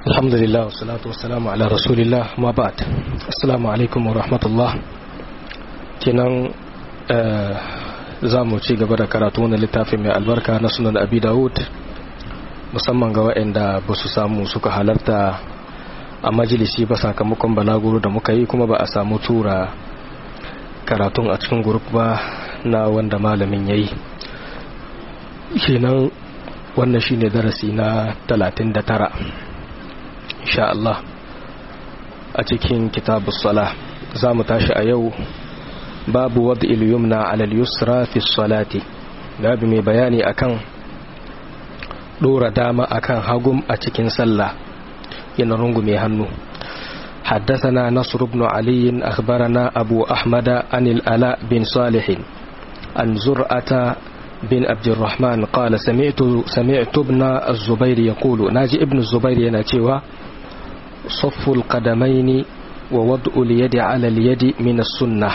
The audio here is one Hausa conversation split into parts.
Alhamdulillah wassalatu wassalamu ala rasulillah ma ba'd. Assalamu alaikum wa rahmatullah. Kenan za mu ci gaba da karatu wannan littafin mai albarka na sunan Abi Dawud, musamman ga waɗanda ba su samu suka halarta a majalisi ba sakamakon balaguro da muka yi, kuma ba a samu tura karatun a cikin grup ba na wanda malamin yayi. Kenan wannan shine darasi na 39 insha Allah a cikin kitabus salah. Za mu tashi a yau babu wad'il yumna 'ala al-yusra fi salati, babu mai bayani akan dora dama akan hagum a cikin sallah, yana rungume hannu. حدثنا نصر بن علي أخبرنا أبو أحمد عن الألاء بن صالح عن زرعة بن عبد الرحمن قال سمعت ابن الزبير يقول ناجي ابن الزبير يناتيوا صف القدمين ووضع اليد على اليد من السنة.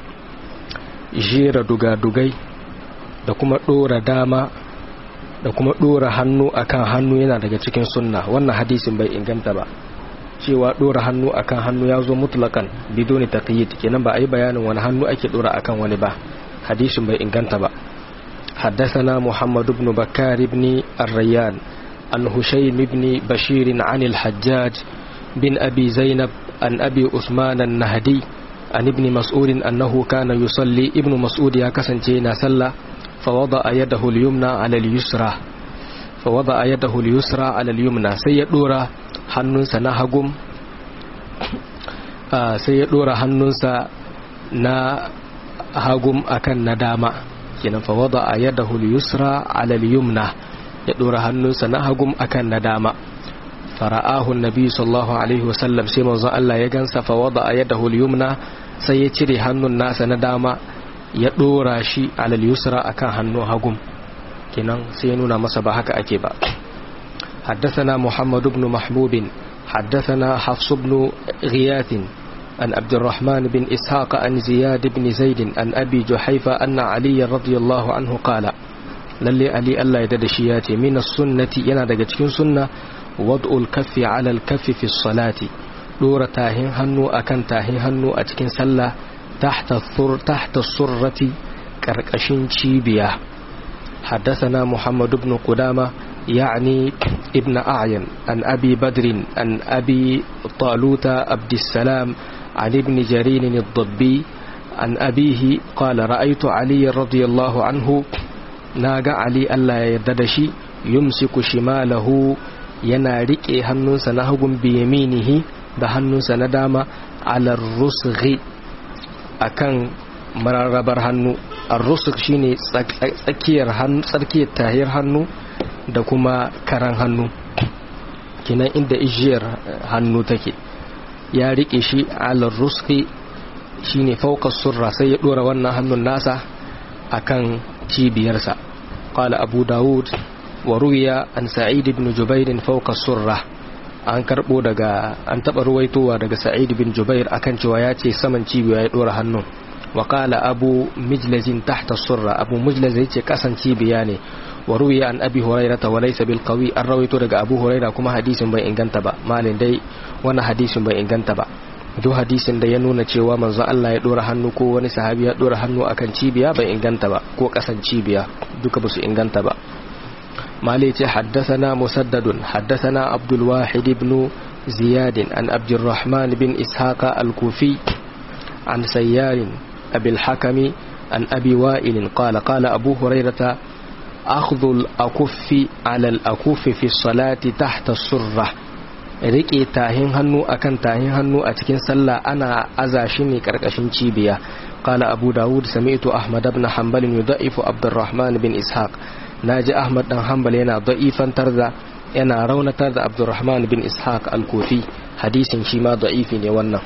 جير دوغا da kuma dora dama da kuma dora hannu akan hannu yana daga cikin sunna. Wannan hadisin bai inganta ba, cewa dora hannu akan hannu ya zo mutlakan bidoni taqyid, kenan ba a yi bayanin wani hannu ake dora akan wani ba. Hadisin bai inganta ba. حدثنا محمد بن بكار بن الريان عن هشيم بن بشير عن الحجاج بن أبي زينب عن أبي عثمان النهدي عن ابن مسعود أنه كان يصلي. ابن مسعود يا كسنجينا سلا فوضع يده اليمنى على اليسرى على اليمنى سيدورا hannunsa na hagum sai ya dora hannunsa na hagum akan na dama, kenan fa wada yadahu al-yusra ala al-yumna, ya dora hannunsa na hagum akan na dama. fara'ahu an-nabi sallallahu alaihi wasallam, sai manzon Allah ya gansa, fa wada yadahu al-yumna, sai ya cire hannun nasa na dama ya dora shi ala al-yusra akan hannun hagum, kenan sai ya nuna masa ba haka ake ba. حدثنا محمد بن محبوب حدثنا حفص بن غياث عن عبد الرحمن بن إسحاق عن زياد بن زيد عن أبي جحيفة أن علي رضي الله عنه قال للي علي الله يددشياتي من السنة ينادق تكون سنة وضع الكف على الكف في الصلاة، دور تاهين هنو أكن تاهين هنو أتكن سلة تحت السرة كركشين شيبيا. حدثنا محمد بن قدامة يعني ابن أعين عن أبي بدر عن أبي طالوت عبد السلام عن ابن جرير الضبي عن أبيه قال رأيت علي رضي الله عنه ناغا علي ألا يددشي يمسك شماله ينارك هنن سنهجم بيمينه بهنن سندام على الرسغ أكن مراربر هنو. الرسغ شيني tsakiyar tahir hannu da kuma karan hannu, kinan inda ijiyar hannu take ya rike shi alar ruski shine fauka surra, sai ya dora wannan hannun nasa akan cibiyarsa. qala abu dawud wa ruwiya an sa'id ibn jubair fauka surra, an karbo daga an taba ruwaitowa daga sa'id ibn jubair akan cewa ya ce saman cibiya ya dora hannun. wa qala abu mijlaz tahta surra, abu mijlaz yace kasan cibiya ne. وروي عن أبي هريرة وليس بالقوي، الرويت daga Abu Hurairah kuma hadisin bai inganta ba. malin dai wannan hadisin bai inganta ba. duk hadisin da ya nuna cewa manzo Allah ya dora hannu ko wani sahabi ya dora hannu akan cibiya bai inganta ba, ko kasan cibiya duka ba su inganta ba. malai ce haddathana musaddadun haddathana Abdul Wahid ibn Ziyad an Abdurrahman bin Ishaq al-Kufi an Sayyar Abi al-Hakami an Abi Wa'il qala qala Abu Hurairah أخذ الأكف على الأكف في الصلاة تحت السرة، ريكي تاهين هنو أكن تاهين هنو أتكين سلا أنا أزاشيني كركشين شيبيا. قال أبو داود سمعت أحمد بن حنبل يضعف عبد الرحمن بن إسحاق، ناجي أحمد بن حنبل ينا ضعيفا ترذا ينا رون ترذا عبد الرحمن بن إسحاق الكوفي، حديث شما ضعيف يوانا.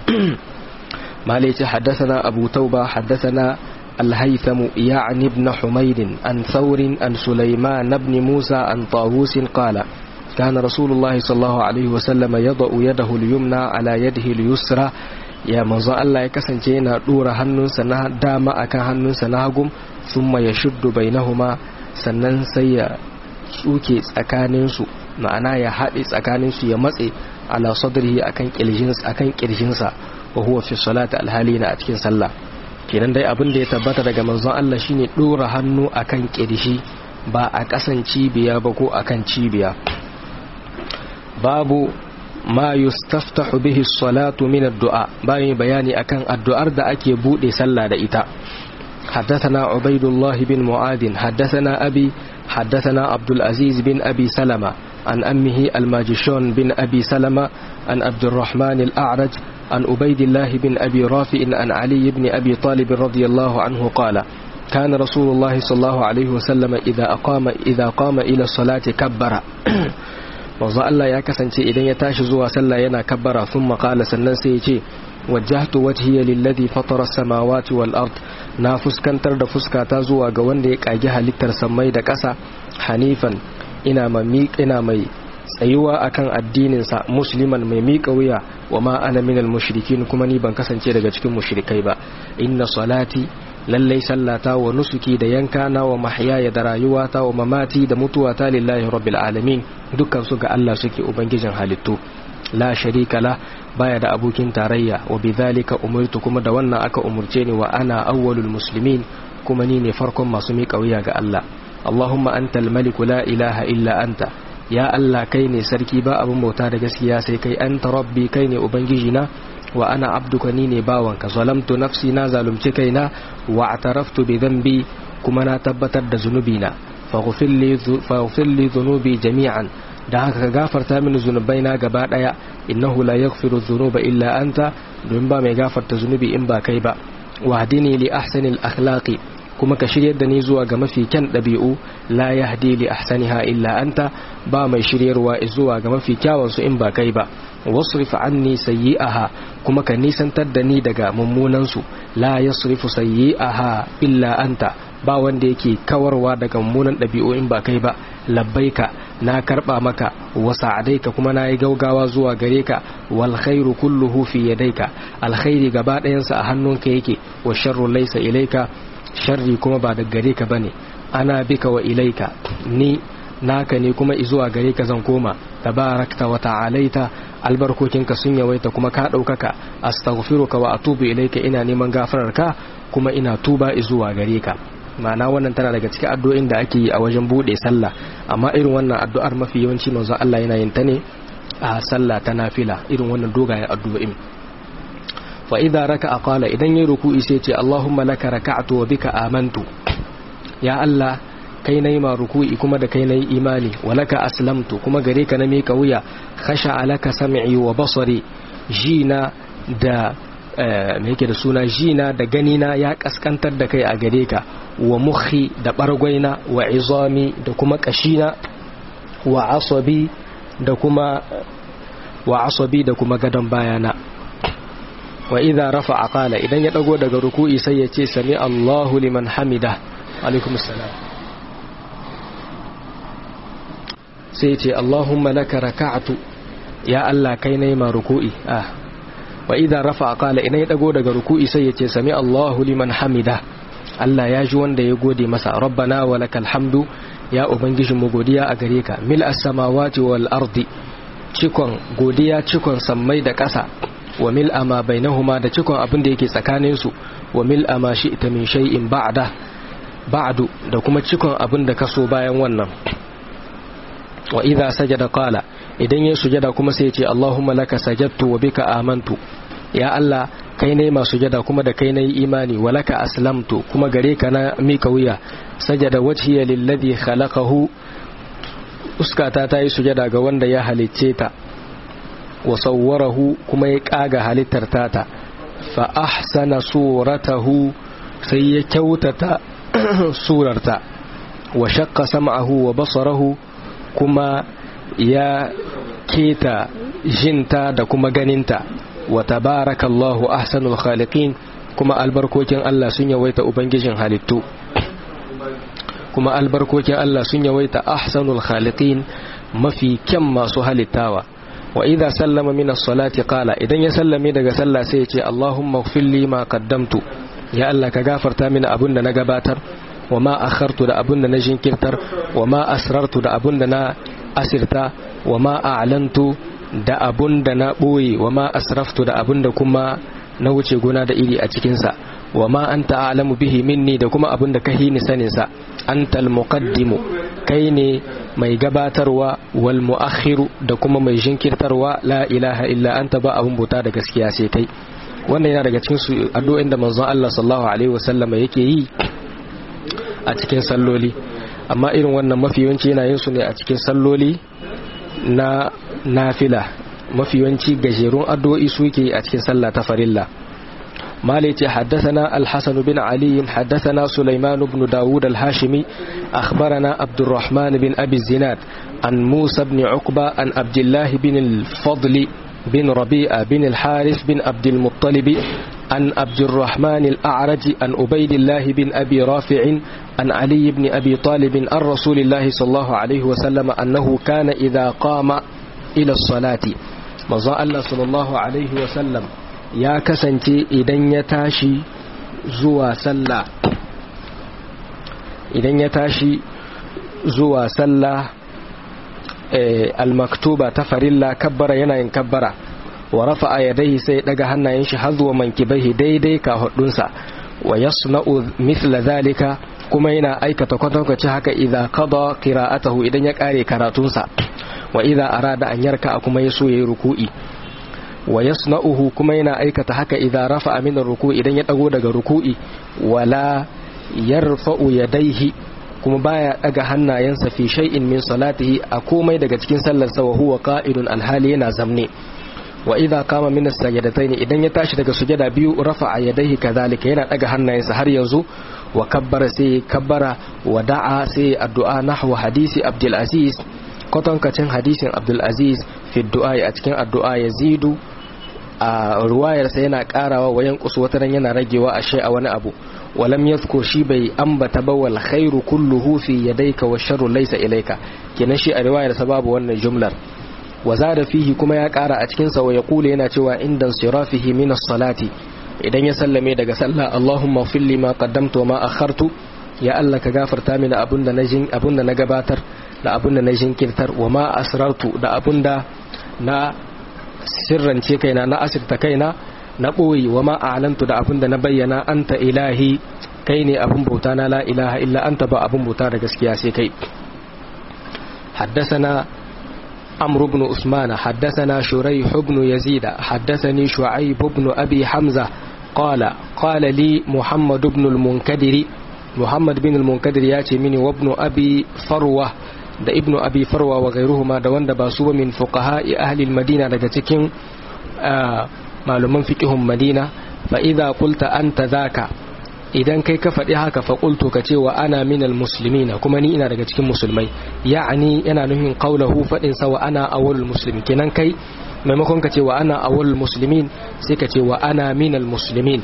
ما ليس حدثنا أبو توبة حدثنا الهيثم يعني ابن حميد عن ثور عن سليمان بن موسى عن طاووس قال كان رسول الله صلى الله عليه وسلم يضع يده اليمنى على يده اليسرى. يا منزا الله يكسنجي yana dora hannunsa na dama akan hannunsa na hagu, thumma yashuddu bainahuma, sannan sai ya tsuke tsakaninsu ma'ana ya haɗe tsakanin su ya matse ala sadrihi akan kirjinsa wa huwa fi salati alhalina a cikin sallah. kenan dai abin da ya tabbata daga manzon Allah shine dora hannu akan kirji ba a kasan cibiya ba ko akan cibiya. babu ma yustaftahu bihi as-salatu min ad-du'a, bayan bayani akan addu'ar da ake bude sallah da ita. حدثنا عبيد الله بن معاذ حدثنا أبي حدثنا عبد العزيز بن أبي سلمة عن أمه الماجشون بن أبي سلمة عن عبد الرحمن الأعرج عن عبيد الله بن أبي رافع عن علي بن أبي طالب رضي الله عنه قال كان رسول الله صلى الله عليه وسلم إذا قام إلى الصلاة كبر. manzo Allah ya kasance idan ya tashi zuwa sallah yana kabbara, thumma qala, sannan sai ya ce wajjahtu wajhiya lilladhi fatara as-samawati wal ard, na fuskantar da fuskata zuwa ga wanda ya kage halittar samai da ƙasa, hanifan ina mai tsayuwa akan addinin sa, musliman mai miƙa wuya, wa ma ana minal mushrikin, kuma ni ban kasance daga cikin mushrikai ba. inna salati, lallai sallata, wa nusuki da yankana, wa mahyaya da rayuwata, wa mamati da mutuwata, lillahi rabbil alamin, dukkan su ga Allah suke, ubangijin halittu. la sharika la, baya da abokin tarayya, wa bidhalika umirtu, kuma da wannan aka umurce ni, wa ana awwalul muslimin, kuma ni ne farkon masu miƙa wuya ga Allah. Allahumma antal maliku la ilaha illa anta, ya Allah kai ne sarki ba abin bauta da gaskiya sai kai, anta rabbi kai ne ubangijina, wa ana abduka ni ne bawanka, zalamtu nafsi na zalunci kaina, wa ataraftu bi dhanbi kuma na tabbatar da zunubina, faghfir li dhunubi jami'an, da haka ka gafarta mini zunubaina gaba daya, innahu la yaghfiru dhunuba illa anta, don ba mai gafarta zunubi in ba kai ba. wahdini li ahsanil akhlaqi, kuma ka shiryar da ni zuwa ga mafi kyan ɗabi'u, la yahdi li ahsaniha illa anta, ba mai shiryarwa zuwa ga mafi kyawun su in ba kai ba. wasrif anni sayyi'aha, kuma ka nisantar da ni daga mummunan su, la yasrifu sayyi'aha illa anta, ba wanda yake kawarwa daga mummunan ɗabi'u in ba kai ba. labbaika, na karba maka, wa sa'adaika, kuma na yi gaugawa zuwa gare ka, wal khairu kulluhu fi yadayka, alkhairi gaba ɗayansa a hannunka yake, wa sharru laysa ilayka, sharri kuma ba daga gare ka bane. ana bika wa ilaika, ni naka ne kuma izuwa gare ka zan koma. tabarakta wa ta'alaita, albarkokinka sun yawaita kuma ka ɗaukaka. astaghfiruka wa atubu ilaika, ina neman gafararka kuma ina tuba izuwa gare ka. ma'ana wannan tana daga cikin addu'o'in da ake yi a wajen bude sallah, amma irin wannan addu'ar mafi yawanci manzo Allah yana yin ta ne a sallah ta nafila, irin wannan dogayen addu'o'in. fa idza raka'a qala, idan yayi ruku'i sai ce Allahumma laka raka'tu wa bika amantu, ya Allah kai nayi ma ruku'i kuma da kai nayi imani, wa laka aslamtu, kuma gare ka na mika wuya, khasha'a laka sam'i wa basari, jina da me yake da suna, jina da ganina ya kaskantar da kai a gare ka, wa mukhi da bargwaina, wa izami da kuma kashina, wa asabi da kuma gadon bayana. wa idza rafa'a qala, idan ya dago daga ruku'i sai ya ce sami Allahu liman hamida, alaikumus salam, sai ya ce Allahumma laka raka'tu, ya Allah kai nayi ma ruku'i. wa idza rafa'a qala, idan ya dago daga ruku'i sai ya ce sami Allahu liman hamida, Allah ya ji wanda ya gode masa. rabbana wa lakal hamdu, ya ubangijin mu godiya a gare ka, mil as-samawati wal ardi, cikon godiya, cikon sammai da ƙasa, wa mil ama bainahuma, da cikon abin da yake tsakanin su, wa mil ama shi'ta min shay'in ba'du, da kuma cikon abin da kaso bayan wannan. wa idza sajada qala, idan ya sujada kuma sai ya ce Allahumma laka sajadtu wa bika amantu, ya Allah kai ne masu sujada kuma da kai nayi imani, wa laka aslamtu, kuma gare ka na mika wuya. sajada wajhiya lilladhi khalaqahu, uskata ta yi sujada ga wanda ya halicce ta, wa sawwarahu, kuma ya kaga halittar tata, fa ahsana suratahu, sai ya kyautata surarta, wa shaqqa sam'ahu wa basarahu, kuma ya keta jinta da kuma ganinta, wa tabarakallahu ahsanul khaliqin, kuma albarkokin Allah sun yawaita ubangijin halittu, kuma albarkokin Allah sun yawaita ahsanul khaliqin, mafi kyan masu halittawa. wa idza sallama min as-salati qala, idan ya sallame daga sallah sai ya ce Allahumma ighfir li ma qaddamtu, ya Allah ka gafarta mini abun da na gabatar, wa ma akhartu da abun da na jinkirtar, wa ma asrartu da abun da na asirta, wa ma a'lantu da abunda na boye wa ma asraftu da abunda kuma na wuce gona da iri a cikin sa wa ma anta a'lamu bihi minni da kuma abunda ka hini sanin sa antal muqaddimu kai ne mai gabatarwa wal muakhiru da kuma mai jinkirtarwa la ilaha illa anta ba abun buta da gaskiya sai kai. Wannan yana daga cikin su addu'o'in da manzon Allah sallallahu alaihi wasallam yake yi a cikin salloli, amma irin wannan mafi yawanci yana yin su ne a cikin salloli na nafila. mafi yawanci gajerun addu'o'i su yake a cikin sallah ta farilla. مالك حدثنا الحسن بن علي حدثنا سليمان بن داود الهاشمي أخبرنا عبد الرحمن بن أبي الزناد عن موسى بن عقبة عن عبد الله بن الفضل بن ربيعة بن الحارث بن عبد المطلب عن عبد الرحمن الأعرج عن عبيد الله بن أبي رافع عن علي بن أبي طالب عن رسول الله صلى الله عليه وسلم أنه كان إذا قام إلى الصلاة مضى الله صلى الله عليه وسلم ya kasance idan ya tashi zuwa sallah al-maktuba ta farilla kabbara yana yin kabbara wa rafa'a yadayhi sai daga hannayen shi har zuwa mankibaihi daidai ka hudunsa wa yasna'u mithla zalika kuma yana aikata kwatankwaci haka idza qada qira'atahu idan ya kare karatunsa wa idza arada an yarka kuma yaso yayi ruku'i wa yasna'uhu kuma yana aikata haka idan rafa'a min ruku'i idan ya dago daga ruku'i wala yarfa'u yadayhi kuma baya daga hannayensa fi shay'in min salatihi a komai daga cikin sallarsa wa huwa qa'idun alhali yana zamne wa idza qama min as-sajdatayn idan ya tashi daga sujada biyu rafa'a yadayhi kadhalika yana daga hannayensa har yanzu wa kabbara sai kabbara wa da'a sai addu'a nahwa hadisi Abdul Aziz kwatankacin hadisin Abdul Aziz fi du'a a cikin addu'a yazidu a ruwayarsa yana karawa wayan wataran yana ragewa a shay'a wani abu walam yadhkur shi bai ambata ba wal khairu kulluhu fi yadayka wa sharru laysa ilayka kenan shi a riwayarsa babu wannan jumlar wa zada fihi kuma ya kara a cikin sa wa yaqulu yana cewa indan sirafihi min as-salati idan ya sallame daga sallah Allahumma ighfir li ma qaddamtu wa ma akhartu ya Allah ka gafarta mini abunda na gabatar da abunda na jinkirtar wa ma asrartu da abunda na sirrance kaina na asirta kaina na ɓoyi wa ma'alantu da abin da na bayyana anta ilahi kai ne abin bauta na la ilaha illa anta ba abin bauta da gaskiya sai kai. حدثنا عمرو بن عثمان حدثنا شريح بن يزيد حدثني شعيب بن أبي حمزة قال لي محمد بن المنكدر ياتي مني وابن أبي فروة da ibnu abi farwa wa gairuhuma da wanda ba su ba min fuqaha'i ahli al-madina daga cikin maluman fiqhun madina fa idza qulta anta zaka idan kai ka faɗi haka fa qultu ka ce wa ana minal muslimina kuma ni ina daga cikin musulmai ya'ani yana nufin qaulahu fadin sa wa ana awwalul muslimin kenan kai maimakon ka ce wa ana awwalul muslimin sai ka ce wa ana minal muslimin.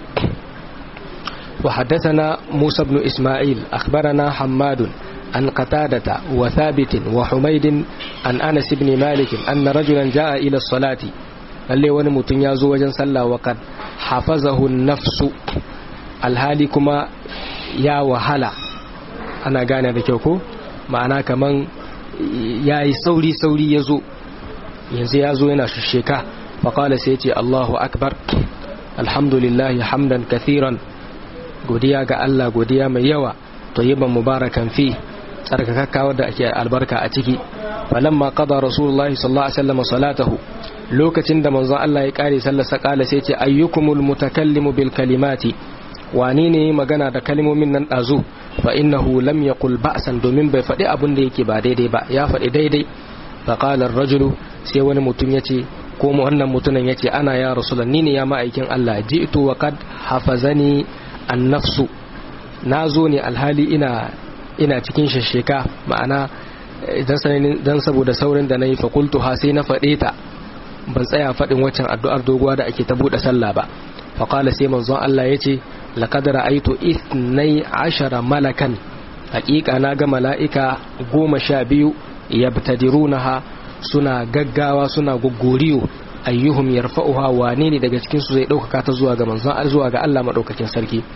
وحدثنا موسى بن إسماعيل أخبرنا حماد عن قتادة وثابت وحميد عن أنس بن مالك أن رجلا جاء إلى الصلاة اللي ونمت يازو وجن صلى وقد حفظه النفس الهالكما يا وهلا أنا قانا بكيوكو معنا كمان يا سوري يزو يزو ينا الشيكا فقال سيتي الله أكبر الحمد لله حمدا كثيرا godiya ga Allah godiya mai yawa tayyiban mubarakan fi tsarkakakka wadda ake albarka a ciki. falamma qada rasulullahi sallallahu alaihi wasallam salatahu lokacin da manzon Allah ya kare sallar sa kala sai ce ayyukumul mutakallimu bil kalimati wani ne magana da kalmomin nan dazu fa innahu lam yaqul ba'san domin bai faɗi abin da yake ba daidai ba ya faɗi daidai. fa qala ar-rajulu sai wani mutum yace ko wannan mutumin yace ana ya rasulullah ni ne ya ma'aikin Allah ji'tu wa qad hafazani annafsu na zo ne alhali ina cikin shasheka ma'ana dan saboda saurin da na yi fakultu ha sai na faɗe ta ban tsaya faɗin waccan addu'ar doguwa da ake ta buɗe sallah ba. faƙala sai manzon Allah ya ce laqad ra'aytu 12 malakan haƙiƙa na ga mala'ika 12 yabtadirunaha suna gaggawa suna gogoriyo ayyuhum yarfa'uha wane ne daga cikin su zai ɗaukaka ta zuwa ga manzon zuwa ga Allah madaukakin sarki.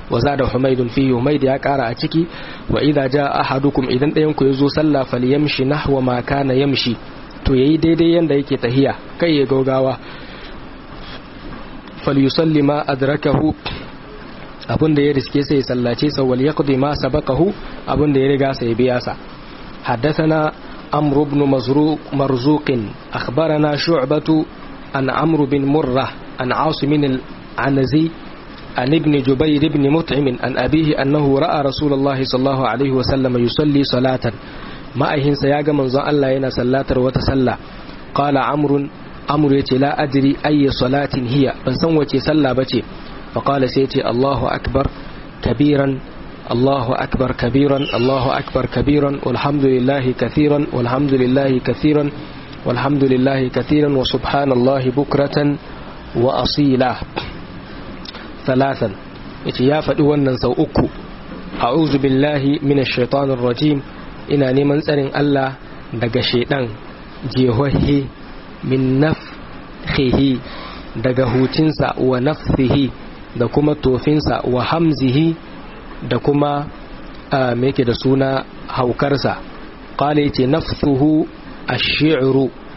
wa zada humaydun fi humayd ya kara a ciki wa idza jaa ahadukum idan dayan ku yazo sallah falyamshi nahwa ma kana yamshi to yayi daidai yanda yake tahiya kai ya gaugawa falyusalli ma adrakahu abunda ya riske sai sallace sa wal yaqdi ma sabaqahu abunda ya riga sai biya sa haddathana amr ibn marzuq akhbarana shu'batu an amr bin murrah an asim al-anazi عن ابن جبير بن مطعم عن أبيه أنه رأى رسول الله صلى الله عليه وسلم يصلي صلاة ما أهين سياغ منظر الله ينا صلاة وتسلى قال عمرو يتي لا أدري أي صلاة هي فانسان وتي سلى بتي فقال سيتي الله أكبر كبيرا الله أكبر كبيرا الله أكبر كبيرا والحمد لله كثيرا والحمد لله كثيرا والحمد لله كثيرا وسبحان الله بكرة وأصيلا ثلاثا يا فدوانا سو أكو أعوذ بالله من الشيطان الرجيم إنا نمن سرين الله دق شيطان جيهوه من نفخه دق هوتنسا ونفثه دكما توفنسا وحمزه دكما ميكي دسونا هوكرسا قال يتي نفثه الشعر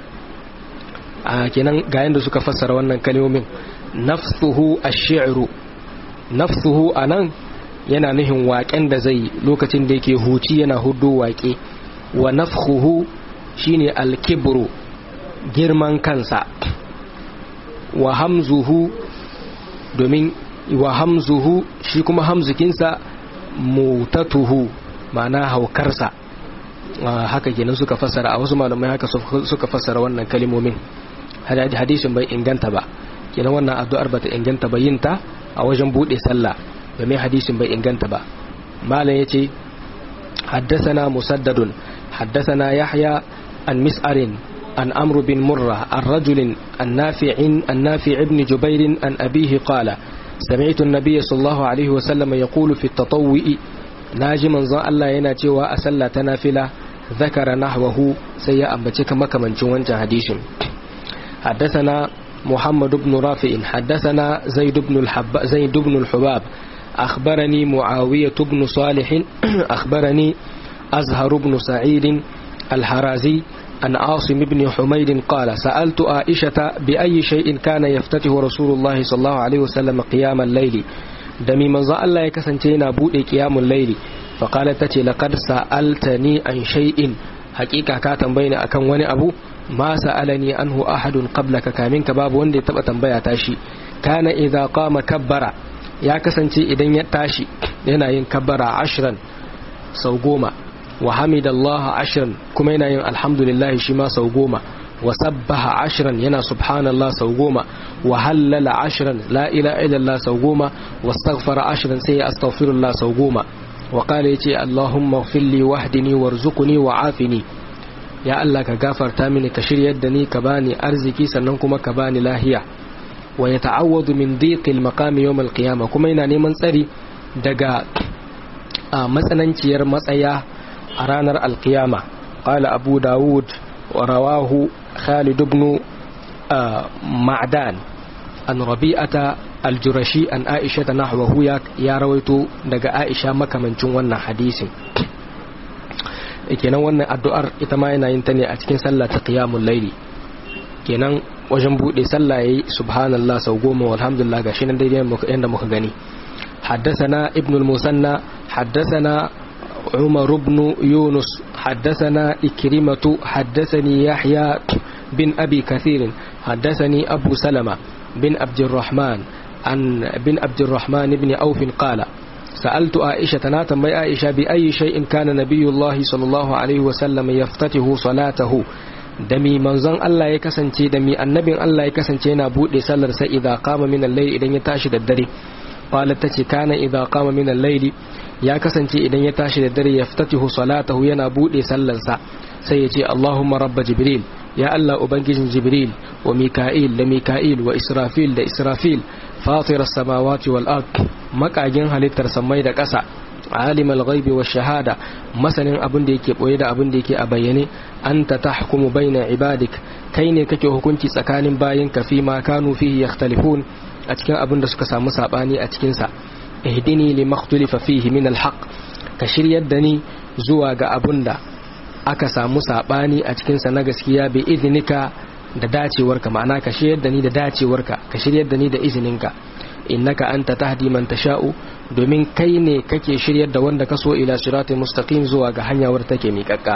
kenan ga yanda suka fassara wannan kalmomin nafsuhu ash-shi'ru nafsuhu anan yana nihin waƙen da zai lokacin da yake huci yana hudu waƙe wa nafkhuhu shine al-kibru girman kansa wa hamzuhu domin wa hamzuhu shi kuma hamzukinsa mutatuhu ma'ana haukarsa haka kenan suka fassara a wasu malamai haka suka fassara wannan kalmomin hadisin bai inganta ba kenan wannan addu'ar bata inganta ba yinta a wajen bude sallah domin hadisin bai inganta ba malam yace haddathana musaddadun haddathana yahya an mis'arin an amr bin murra an rajulin an nafi' ibn jubair an abihi qala sami'tu an-nabiy sallallahu alaihi wa sallam yaqulu fi at-tatawwu'i naji manzon Allah yana cewa a sallah ta nafila zakara nahwahu sai ya ambace makamancin wancan hadisin حدثنا محمد بن رافع حدثنا زيد بن الحباب أخبرني معاوية بن صالح أخبرني أزهر بن سعيد الحرازي عن عاصم بن حميد قال سألت عائشة بأي شيء كان يفتتح رسول الله صلى الله عليه وسلم قيام الليل دمي من ظل الله يكسنتين بودي قيام الليل فقالت تتي لقد سألتني عن شيء حقيقة كاتم بين أكن وني أبو ما سألني عنه أحد قبلك كامنك باب وندي تبقى تنبيا تاشي كان إذا قام كبر يا كسنتي إذن يتاشي ينا ينكبر 10 سوغوما وحمد الله 10 كما ينا الحمد لله شما سوغوما وسبح 10 ينا سبحان الله سوغوما وهلل 10 لا إله إلا الله سوغوما واستغفر 10 سي أستغفر الله سوغوما وقال يتي اللهم اغفر لي واهدني وارزقني وعافني ya Allah ka gafarta mini ka shiryar da ni ka bani arziki sannan kuma ka bani lahiya wa yata'awwadu min dhiqil maqami yawm al-qiyamah kuma ina neman tsari daga matsananciyar matsaya a ranar al-qiyama qala abu daud wa rawahu khalid ibn ma'dan an rabi'ata al-jurashi an aisha nahwahu ya rawaito daga aisha makamancin wannan hadisin kenan wannan addu'ar ita ma yana yin ta ne a cikin sallah ta qiyamul layli kenan wajen bude sallah yayi subhanallah sau 10 walhamdulillah gashi nan daidai yanda muka gani haddathana ibn al-musanna haddathana umar ibn yunus haddathana ikrimatu haddathani yahya bin abi kathir haddathani abu salama bin abdurrahman ibn auf qala سألت عائشة ناتم بي عائشة بأي شيء كان نبي الله صلى الله عليه وسلم يفتته صلاته دمي منزن الله يكسنتي دمي النبي الله يكسنتي نابود سلر إذا قام من الليل إذن يتاشد الدري قالت تتي كان إذا قام من الليل يا كسنتي إذن يتاشد الدري يفتته صلاته ينابود سلر سيتي اللهم رب جبريل يا الله أبنجي جبريل وميكائيل لميكائيل وإسرافيل لإسرافيل فاطر السماوات والأرض مكاجين halittar samai da ƙasa alimul ghaibi wash shahada masanin abin da yake boye da abin da yake a bayyane anta tahkumu baina ibadik kai ne kake hukunci tsakanin bayinka fi ma kanu fihi yakhtalifun a cikin abin da suka samu sabani a cikin sa ihdini lima ikhtalafa fihi min alhaq ka shiryar da ni zuwa ga abunda aka samu sabani a cikin sa na gaskiya bi idnika da dacewarka ma'ana ka shiryar da ni da dacewarka ka shiryar da ni da izininka innaka anta tahdi man tasha'u domin kai ne kake shiryar da wanda kaso ila siratal mustaqim zuwa ga hanya wadda take miƙaƙƙa.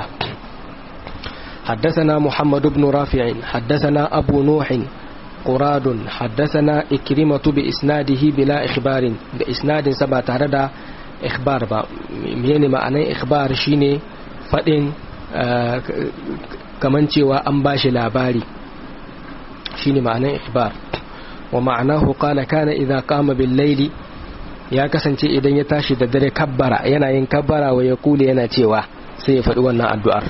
حدثنا محمد بن رافع حدثنا أبو نوح قراد حدثنا إكرمة بإسناده بلا إخبار بإسناد سبع تردى إخبار يعني معنى إخبار شيني فإن كمان تيوا أنباش لاباري شيني معنى إخبار ومعناه قال كان إذا قام بالليل ya kasance idan ya tashi da dare kabbara yana yin kabbara wa ya kule yana cewa sai ya faɗi wannan addu'ar.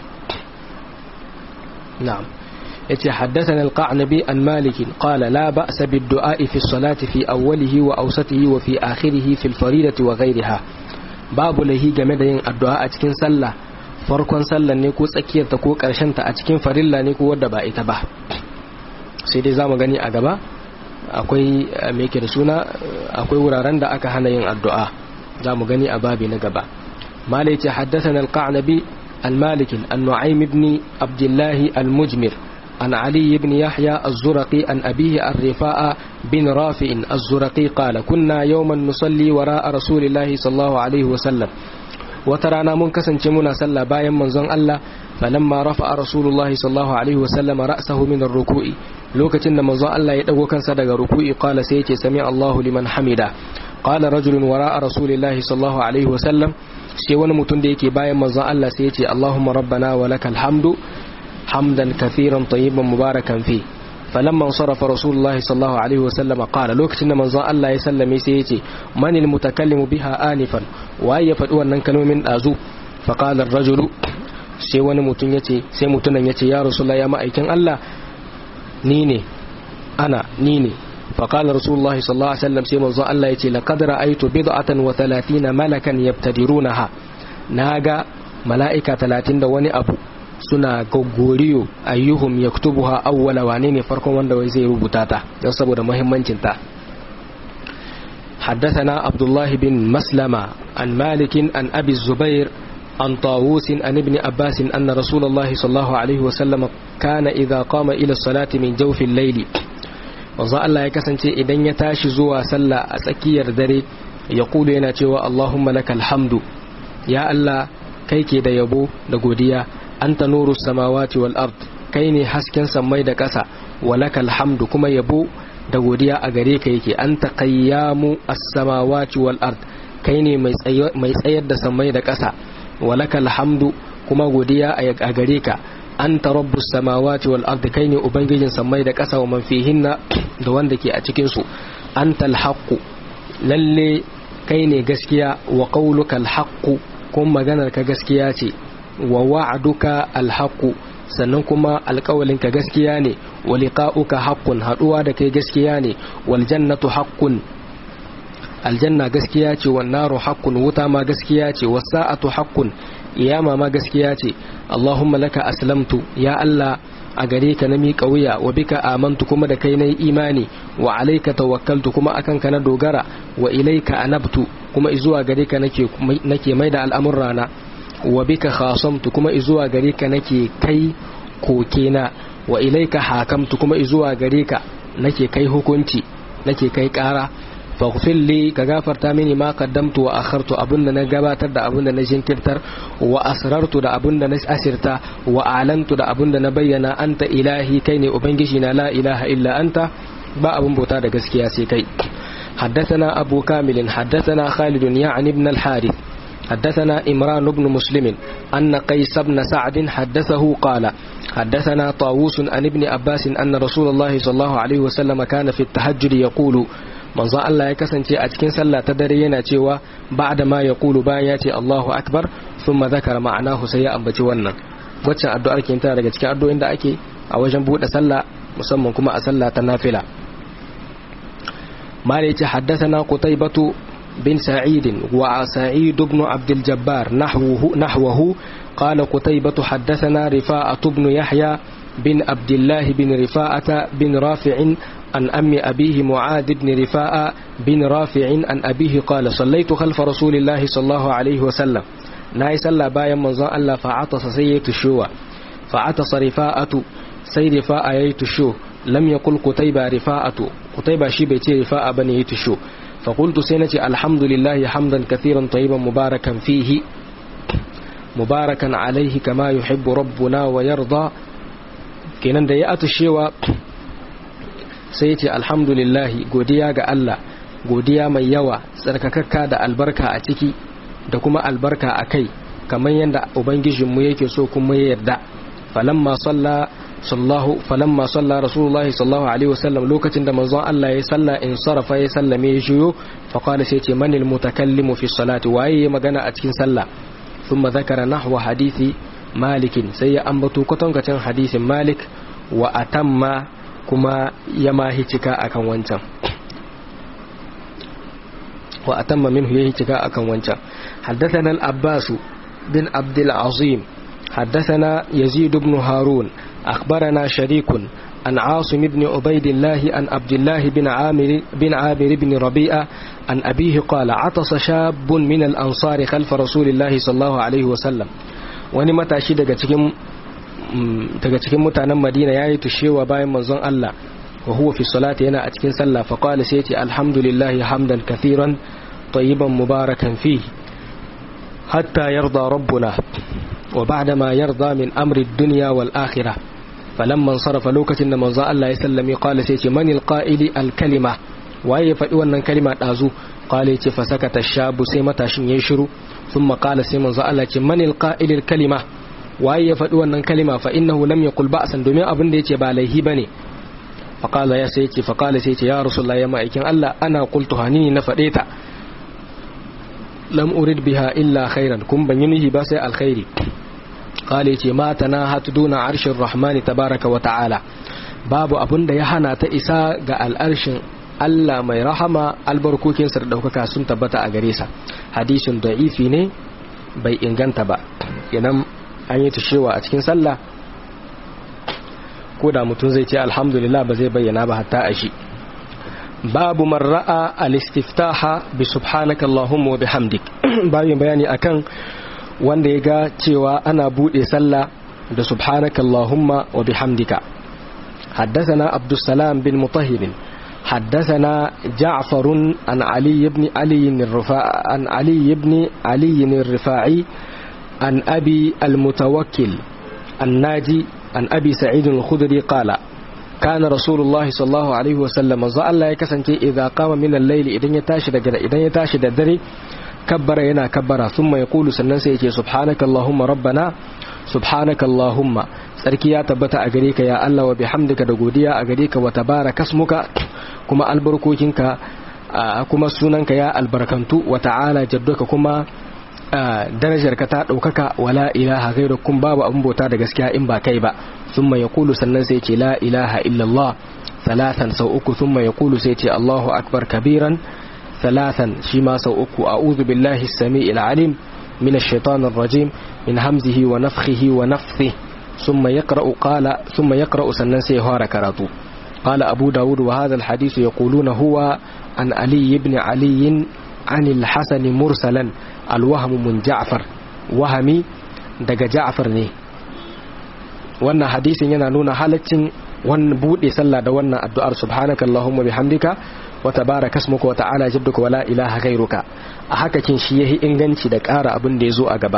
na'am yace haddathana al-qa'nabi an malik qala la ba'sa bid-du'a fi as-salati fi awwalihi wa awsatihi wa fi akhirihi fi al-faridati wa ghayriha babu lahi game da yin addu'a a cikin sallah farkon sallar ne ko tsakiyar ta ko karshen ta a cikin farilla ne ko wadda ba ita ba sai dai zamu gani a gaba akwai me yake da suna akwai wuraren da aka hana yin addu'a za mu gani a babi na gaba malai ce haddathana al-qa'nabi al-malik an-nu'aym ibn abdullah al-mujmir an ali ibn yahya az-zurqi an abihi ar-rifa'a bin rafi' az-zurqi qala kunna yawman nusalli wara'a rasulillahi sallallahu alaihi wa sallam wata rana mun kasance muna sallah bayan manzon Allah falamma rafa'a rasulullahi sallallahu alaihi wa sallam ra'sahu min ar-ruku'i lokacin da manzon Allah ya dago kansa daga ruku'i qala sai yace sami Allahu liman hamida qala rajulun wara'a rasulillahi sallallahu alaihi wa sallam sai wani mutum da yake bayan manzon Allah sai yace Allahumma rabbana wa lakal hamdu hamdan kathiran tayyiban mubarakan fi falamma sarafa rasulullahi sallallahu alaihi wa sallam qala lokacin da manzon Allah ya sallame sai yace manil mutakallimu biha anifan waye ya faɗi wannan kalmomin dazu fa qala ar-rajulu sai wani mutum yace sai mutunan yace ya rasulullahi ya ma'aikin Allah ni ne faƙalar rasulullahi sallallahu alaihi wasallam sai manzo Allah ya ce laqad ra'aytu bid'atan wa 30 malakan yabtadirunaha naga mala'ika 30 da wani abu suna goggoriyo ayyuhum yaktubuha awwala wane ne farkon wanda wai zai rubuta ta don saboda muhimmancin ta حدثنا عبد الله بن مسلمة عن مالك عن أبي الزبير عن طاووس عن ابن عباس أن رسول الله صلى الله عليه وسلم كان إذا قام إلى الصلاة من جوف الليل وظل الله يكسنتي إذن يتاشي زوا سلا أسكير دري يقول يناتيوا اللهم لك الحمد يا الله كيكي دا يبو دا قوديا أنت نور السماوات والأرض كيني حسكن سمي دا كسا ولك الحمد كما يبو da godiya a gare ka yake anta qayyamu as-samawati wal ard kai ne mai tsayar da samai da ƙasa walakal hamdu kuma godiya a gare ka anta rabbus samawati wal ard kai ne ubangijin samai da ƙasa wa man fihinna da wanda ke a cikin su antal haqqu lalle kai ne gaskiya wa qawlukal haqqu kuma maganar ka gaskiya ce wa wa'duka al haqqu sannan kuma alƙawalinka gaskiya ne wa liqa'uka haqqun haduwa da kai gaskiya ne wal jannatu haqqun aljanna gaskiya ce wan naru haqqun wuta ma gaskiya ce was sa'atu haqqun iyama ma gaskiya ce allahumma laka aslamtu ya allah a gare ka na miƙa wuya wa bika amantu kuma da kai nayi imani wa alayka tawakkaltu kuma akan ka na dogara wa ilayka anabtu kuma izuwa gare ka nake mai da al'amurrana wa bika khasamtu kuma izuwa gare ka nake kai kokena wa ilaika hakamtu kuma izuwa gare ka nake kai hukunci nake kai kara faghfir li ka gafarta mini ma qaddamtu wa akhartu abunda na gabatar da abunda na jinkirtar wa asrartu da abunda na asirta wa alantu da abunda na bayyana anta ilahi kai ne ubangiji na la ilaha illa anta ba abun bauta da gaskiya sai kai حدثنا أبو كامل حدثنا خالد يعني ابن الحارث حدثنا إمران بن مسلم أن قيس بن سعد حدثه قال حدثنا طاووس عن ابن عباس أن رسول الله صلى الله عليه وسلم كان في التهجد يقول من ظن الله يكسنتي أتكن سلا تدرينا تيوا بعد ما يقول باياتي الله أكبر ثم ذكر معناه سيئا بتوانا waccan addu'ar ke tana daga cikin addu'o'in da ake a wajen buɗe sallah musamman kuma a sallah ta nafila mala yace haddathana qutaybatu بن سعيد وسعيد بن عبد الجبار نحوه قال قتيبة حدثنا رفاعة بن يحيى بن عبد الله بن رفاعة بن رافع عن أم أبيه معاذ بن رفاء بن رافع عن أبيه قال صليت خلف رسول الله صلى الله عليه وسلم ناي صلى بايا منظر الله فعطس سيئة الشوى فعطس رفاءة سي رفاء يتشو لم يقل قتيبة رفاءة قتيبة شبتي رفاء بني يتشو فقلت سنتي الحمد لله حمدا كثيرا طيبا مباركا فيه مباركا عليه كما يحب ربنا ويرضى kenan da ya atushewa sai ya ce alhamdulillahi godiya ga Allah godiya mai yawa tsarkakakka da albarka a ciki da kuma albarka a kai kamar yadda ubangijinmu yake so kuma ya yarda falamma salla rasulullahi sallallahu alaihi wasallam lokacin da manzon Allah ya salla in sarafa ya sallame ya juyo fa qala sai ce manil mutakallimu fi salati waye magana a cikin sallah thumma zakara nahwa hadisi malikin sai ya ambato kwatankacin hadisin malik wa atamma kuma ya mahi cika akan wancan wa atamma minhu yahi cika akan wancan haddathana al-abbas bin abd al-azim haddathana yazid ibn harun akhbarana sharikun an asim ibn ubaydillah an abdullah bin amir bin rabi'a an abihi qala atasa shabun min al-ansar khalf rasulillahi sallallahu alaihi wasallam wani matashi daga cikin mutanen Madina yayi tushewa bayan manzon Allah wa huwa fi salati yana a cikin sallah fa qala sai ce alhamdulillahi hamdan kathiran tayyiban mubarakan fihi hatta yarda rabbuna wa ba'da ma yarda min amri ad-dunya wal akhirah falamma sarafa lokacin da manzon Allah ya sallame qala sai ce manil qa'ili al-kalima waye ya faɗi wannan kalima dazu qala ya ce fa sakata shabu sai matashin yayi shiru ثم قال سيمون زعل من القائل الكلمة وأي يفدوا أن الكلمة فإنه لم يقل بأسا دمي أبن ديتي باليه بني فقال يا سيتي فقال سيتي يا رسول الله يا مائكين ألا أنا قلتها نيني نفديتا لم أرد بها إلا خيرا كم بنينه بس الخير قال يتي ما تناهت دون عرش الرحمن تبارك وتعالى باب أبن ديهانا تئسا قال الأرش Allah mai rahama albarkokinsa da ɗaukaka sun tabbata a gare sa hadisin da'ifi ne bai inganta ba kenan an yi tushewa a cikin sallah ko da mutum zai ce alhamdulillah ba zai bayyana ba hatta a shi babu man ra'a al-istiftaha bi subhanaka allahumma wa bihamdik bayan bayani akan wanda ya ga cewa ana bude sallah da subhanaka allahumma wa bihamdika حدثنا عبد السلام بن مطهر حدثنا جعفر عن علي بن علي الرفاعي عن أبي المتوكل الناجي عن أبي سعيد الخدري قال كان رسول الله صلى الله عليه وسلم زال يكسنتي إذا قام من الليل إذن يتاشد الدري كبر ينا كبر ثم يقول سننسيتي سبحانك اللهم ربنا سبحانك اللهم sarki ya tabbata a gare ka ya Allah wa bihamdika da godiya a gare ka wa tabarakasmuka kuma albarkokinka kuma sunanka ya albarkantu wa ta'ala jadduka kuma darajarka ta daukaka wala ilaha ghairukum babu abun bauta da gaskiya in ba kai ba thumma yaqulu sannan sai ce la ilaha illallah thalathan sau uku thumma yaqulu sai ce Allahu akbar kabiran thalathan shi ma sau uku a'udhu billahi as-sami'il alim minash shaitanir rajim min hamzihi wa nafthihi wa nafthihi ثم يقرأ سنن سيهار كراتو قال أبو داود وهذا الحديث يقولون هو عن علي بن علي عن الحسن مرسلا الوهم من جعفر وهمي دق جعفر ني وانا حديث ينانون حالة وان بودي سلا دوانا الدعاء سبحانك اللهم بحمدك وتبارك اسمك وتعالى جدك ولا إله غيرك أحكا كنشيه إنغانشي دك آر أبن ديزو أغبا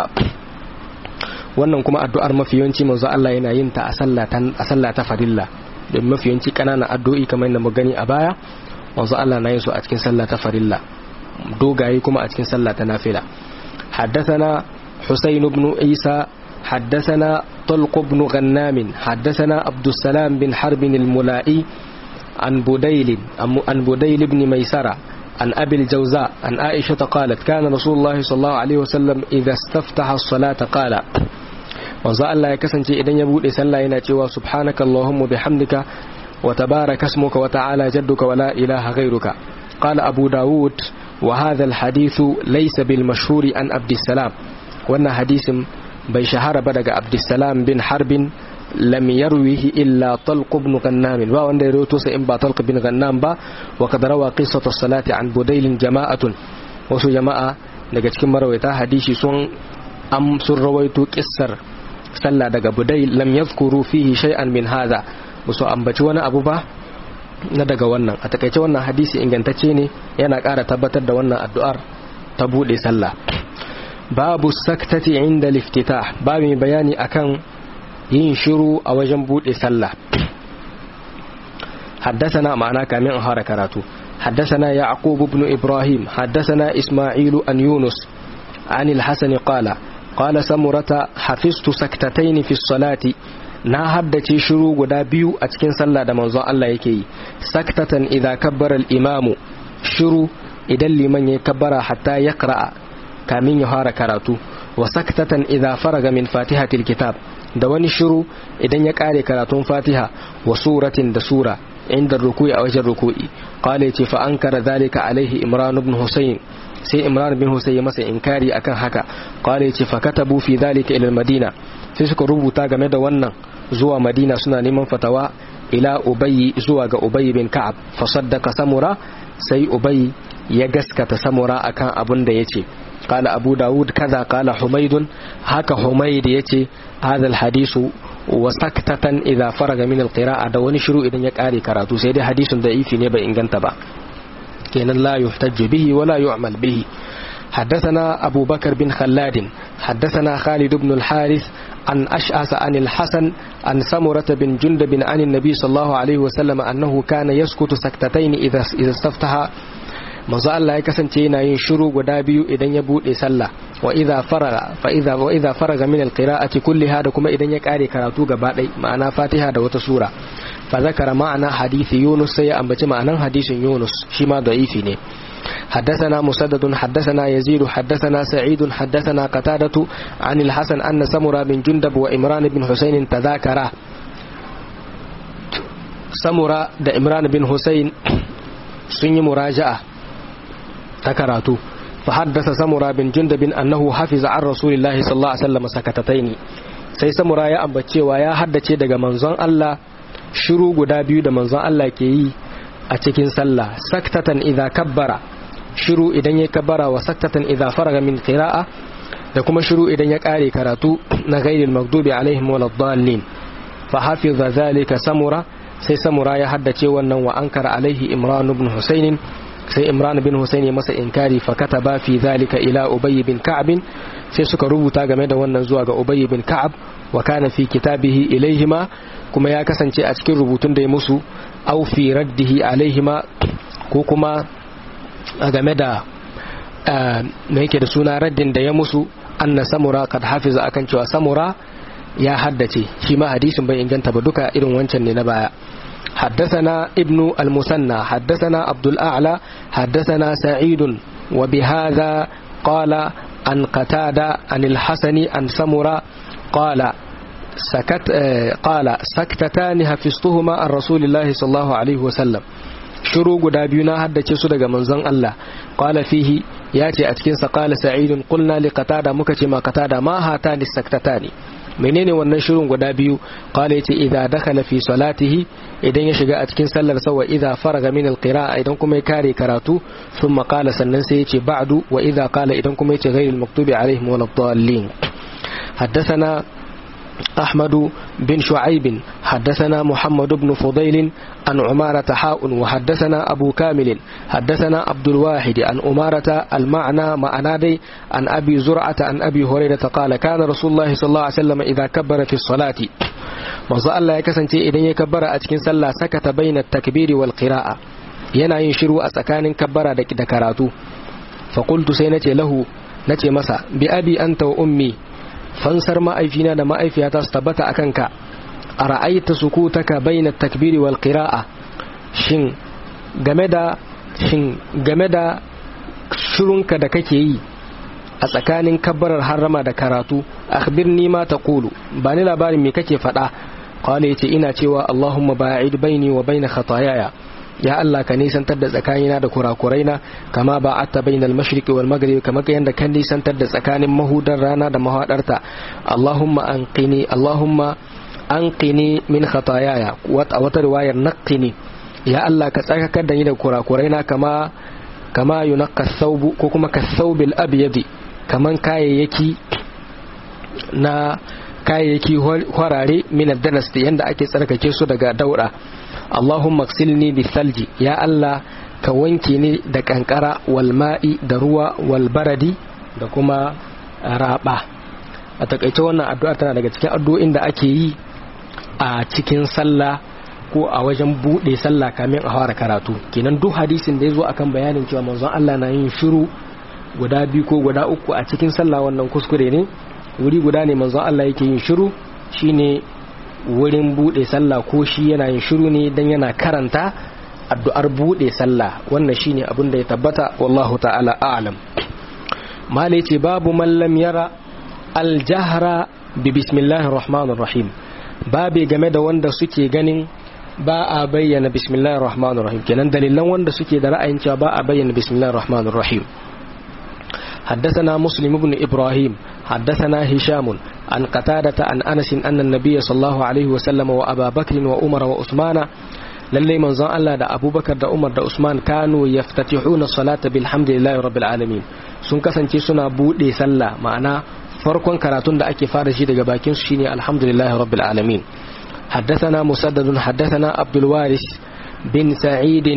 wannan kuma addu'ar mafiyanci manzo Allah yana yin ta a sallah ta farilla da mafiyanci kananan addu'o'i kamar yadda mu gani a baya manzo Allah na yin su a cikin sallah ta farilla dogaye kuma a cikin sallah ta nafila haddathana Husayn ibn Isa haddathana Talq ibn Ghannam haddathana Abdus Salam bin Harb al-Mula'i an Budayl ibn Maysara an Abi al-Jawza an Aisha qalat kana Rasulullah sallallahu alaihi wasallam idha istaftaha as-salata qala wanzu Allah ya kasance idan ya bude sallah yana cewa subhanaka allahumma bihamdika wa tabaraka ismuka wa ta'ala jadduka wa la ilaha ghayruka qala abu daud wa hadha alhadith laysa bil mashhur an abd salam wannan hadisin bai shahara ba daga abd salam bin harbin lam yarwihi illa Talq ibn Ghannam ba wanda ya rawaito sa in ba Talq ibn Ghannam ba wa qad rawa qissatu as-salati an Budayl jama'atun wasu jama'a daga cikin marawaita hadisi sun rawaito kissar sallah daga Budayl lam yadhkuru fihi shay'an min hadha wasu ambaci wani abu ba na daga wannan. A takaice wannan hadisi ingantacce ne, yana ƙara tabbatar da wannan addu'ar ta bude sallah. babu saktati inda liftitah, babu bayani akan yin shiru a wajen bude sallah. حدثنا معنا كامل أنهار كراتو حدثنا يعقوب بن إبراهيم حدثنا إسماعيل أن يونس عن الحسن قال سمرة حفظت سكتتين في الصلاة na haddace shiru guda biyu a cikin sallah da manzon Allah yake yi. Saktatan idza kabbara al-imamu, shiru idan liman ya kabbara hatta ya qira'a kamin ya fara karatu. Wa saktatan idza faraga min fatihatil kitab, da wani shiru idan ya kare karatun Fatiha wa suratin da sura inda ruku'i a wajen ruku'i. Qala ce fa ankara zalika alaihi Imran ibn Husayn, sai Imran bin Husayn masa inkari akan haka. Qala ce fa katabu fi zalika ila al-Madina, sai suka rubuta game da wannan zuwa Madina suna neman fatawa ila Ubayy zuwa ga Ubayy bin Ka'ab fa saddaka Samura, sai Ubayy ya gaskata Samura akan abin da yace. Qala Abu Dawud kaza qala Humaydun, haka Humayd yace hadha al-hadisu wa saktatan idha faraga min al-qira'a, da wani shiru idan ya kare karatu, sai dai hadisin da'ifi ne bai inganta ba, kenan la yuhtajju bihi wala yu'mal bihi. حدثنا أبو بكر بن خلاد حدثنا خالد بن الحارث عن أشعث عن الحسن عن سمرة بن جندب عن النبي صلى الله عليه وسلم أنه كان يسكت سكتتين إذا استفتح. manzo Allah ya kasance yana yin shiru guda biyu idan ya bude sallah, wa idza faraga min alqira'ati kulliha, da kuma idan ya kare karatu gaba ɗaya, ma'ana Fatiha da wata sura. Fa zakara ma'ana hadisi Yunus, sai ya ambaci ma'anan hadisin Yunus, shi ma da'ifi ne. حدثنا مسدد حدثنا يزيد حدثنا سعيد حدثنا قتادة عن الحسن أن سمرة بن جندب وإمران بن حسين تذاكرا. سمرة دا إمران بن حسين سني مراجعة تكراتو. فحدث سمرة بن جندب أنه حفظ عن رسول الله صلى الله عليه وسلم سكتتين. sai Samura ya ambace wa ya haddace daga manzon Allah shiru guda biyu da manzon Allah ke yi a cikin sallah. Saktatan idza kabbara, shiru idan ya kabbara, wa saktatan idza faraga min qira'a, da kuma shiru idan ya kare karatu na ghayril maghdubi alaihim waladdallin. Fa hafiza zalika Samura, sai Samura ya haddace wannan. Wa ankara alaihi Imran ibn Husayn, sai Imran bin Husayn ya masa inkari. Fa kataba fi zalika ila Ubay bin Ka'ab, sai suka rubuta game da wannan zuwa ga Ubay bin Ka'ab. Wa kana fi kitabihi ilaihima, kuma ya kasance a cikin rubutun da ya musu, aw fi raddihi alaihima, ko kuma game da me yake da suna raddin da ya musu, anna Samura kad hafiza, akan cewa Samura ya haddace. shi ma hadisin bai inganta ba, duka irin wancan ne na baya. حدثنا ابن المثنى حدثنا عبد الأعلى حدثنا سعيد وبهذا قال عن قتادة عن الحسن عن سمرة قال سكتتان حفظتهما عن رسول الله صلى الله عليه وسلم. shiru guda biyu na haddace su daga manzon Allah. Qala fihi, ya ce a cikinsa, qala Sa'id qulna li Qatada, muka ce ma Qatada, ma hatani saktatani, menene wannan shirun guda biyu? Qala yace idza dakhala fi salatihi, idan ya shiga a cikin sallar sa, wa idza faraga min alqira'a, idan kuma ya kare karatu. Thumma qala, sannan sai yace ba'du, wa idza qala, idan kuma yace ghayril maktubi alaihim waladdallin. حدثنا أحمد بن شعيب حدثنا محمد بن فضيل عن عمارة حاء، وحدثنا أبو كامل حدثنا عبد الواحد عن عمارة المعنى معنادي عن أبي زرعة عن أبي هريرة قال كان رسول الله صلى الله عليه وسلم إذا كبر في الصلاة، manzo Allah ya kasance idan ya kabbara a cikin sallah, sakata baina takbiri wal qira'a, yana yin shiru a tsakanin kabbara da karatu. Fa qultu, sai nace lahu, nace masa, bi abi anta wa ummi, fansar ma'aifina da ma'aifiyata su tabbata a kanka, a ra'aita sukutaka baina takbiri wal qira'a, shin game da shirunka da kake yi a tsakanin kabbarar harrama da karatu, akhbirni ma taqulu, ba ni labarin me kake faɗa. Qala, yace ina cewa Allahumma ba'id baini wa baina khataayaya, ya Allah ka nisantar da tsakanina da kurakuraina, kama ba'atta bainal mashriqi wal maghrib, kama yanda kan nisantar da tsakanin mahudar rana da mahadarta. Allahumma anqini min khataayaya wata riwayar naqqini ya Allah ka tsarkakar da ni da kurakurai na kama yunaqqa thawbu ko kuma kathawbil abyadi kaman kayayyaki horare min ad-danas yanda ake tsarkake su daga dauda. Allahumma ighsilni bi thalji ya Allah ka wanke ni da kankara wal ma'i da ruwa wal baradi da kuma raba. A takaice wannan addu'a tana daga cikin addu'o'in da ake yi a cikin sallah ko a wajen bude sallah kamin a fara karatu. Kenan duk hadisin da ya zo akan bayanin cewa manzon Allah na yin shiru guda biyu ko guda uku a cikin sallah wannan kuskure ne. Wuri guda ne manzon Allah yake yin shiru, shine wurin bude sallah, ko shi yana yin shiru ne dan yana karanta addu'ar bude sallah. Wannan shine abin da ya tabbata, wallahu ta'ala a'lam. Malai ce babu man lam yara al-jahra bi bismillahir rahmanir rahim, babe game da wanda suke ganin ba a bayyana bismillahir rahmanir rahim. Kenan dalilan wanda suke da ra'ayin cewa ba a bayyana bismillahir rahmanir rahim. حدثنا مسلم بن إبراهيم حدثنا هشام عن قتادة عن أنس أن النبي صلى الله عليه وسلم وأبا بكر وأمر وعثمان للي من ظن الله دا أبو بكر دا عمر دا عثمان كانوا يفتتحون الصلاة بالحمد لله رب العالمين. sun kasance suna bude sallah, ma'ana farkon karatun da ake fara shi daga bakin su shine alhamdulillahi rabbil alamin. حدثنا مسدد حدثنا عبد الوارث بن سعيد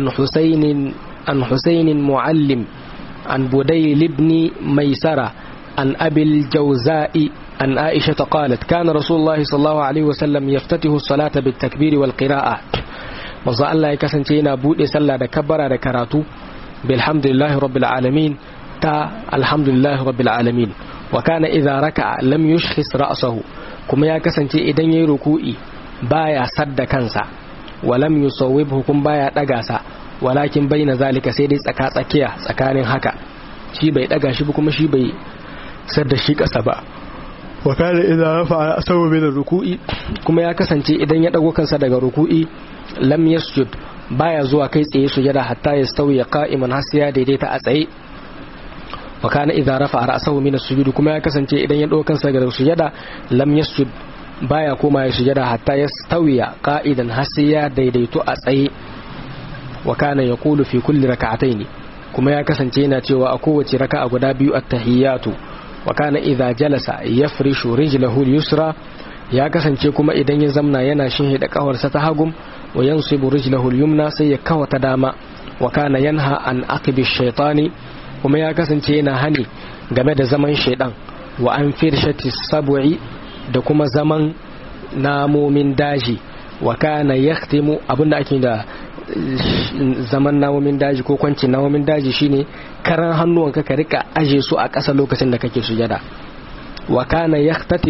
عن حسين معلم عن بديل بن ميسرة عن أبي الجوزاء عن عائشة قالت كان رسول الله صلى الله عليه وسلم يفتتح الصلاة بالتكبير والقراءة. وضع الله كسنتين بود سلا دكبر دكراتو بالحمد لله رب العالمين تا الحمد لله رب العالمين. وكان إذا ركع لم يشخص رأسه كما يكسنتي إذن يركوئي بايا سد كنسا ولم يصوبه كم بايا دقاسا walakin baina zalika sai dai tsakiya tsakanin haka, shi bai daga shi ba kuma shi bai sadda shi kasa ba. wa kana idza rafa'a asawu min ruku'i, kuma ya kasance idan ya dago kansa daga ruku'i lam yasjud baya zuwa kai tsaye sujada hatta yastawi qa'iman har sai ya daidaita a tsaye. wa kana idza rafa'a ra'sahu min as-sujud, kuma ya kasance idan ya dago kansa daga sujada lam yasjud baya koma ya sujada hatta yastawi qa'idan har sai ya daidaito a tsaye. wa kana yaqulu fi kulli rak'atayn, kuma ya kasance yana cewa a kowace raka'a guda biyu at-tahiyyatu. wa kana idza jalasa yafrishu rijlahu al-yusra, ya kasance kuma idan ya zamna yana shinhida kawarsa ta hagum, wa yansibu rijlahu al-yumna, sai ya kawata dama. wa kana yanha an aqibi ash-shaytani, kuma ya kasance yana hani game da zaman shaydan. wa an firshati sab'i, da kuma zaman namomin daji. wa kana yaktimu, abinda ake da zaman namomin daji ko kwancin namomin daji shine karan hannuwanka ka rika aje su a ƙasa lokacin da kake sujada. wa kana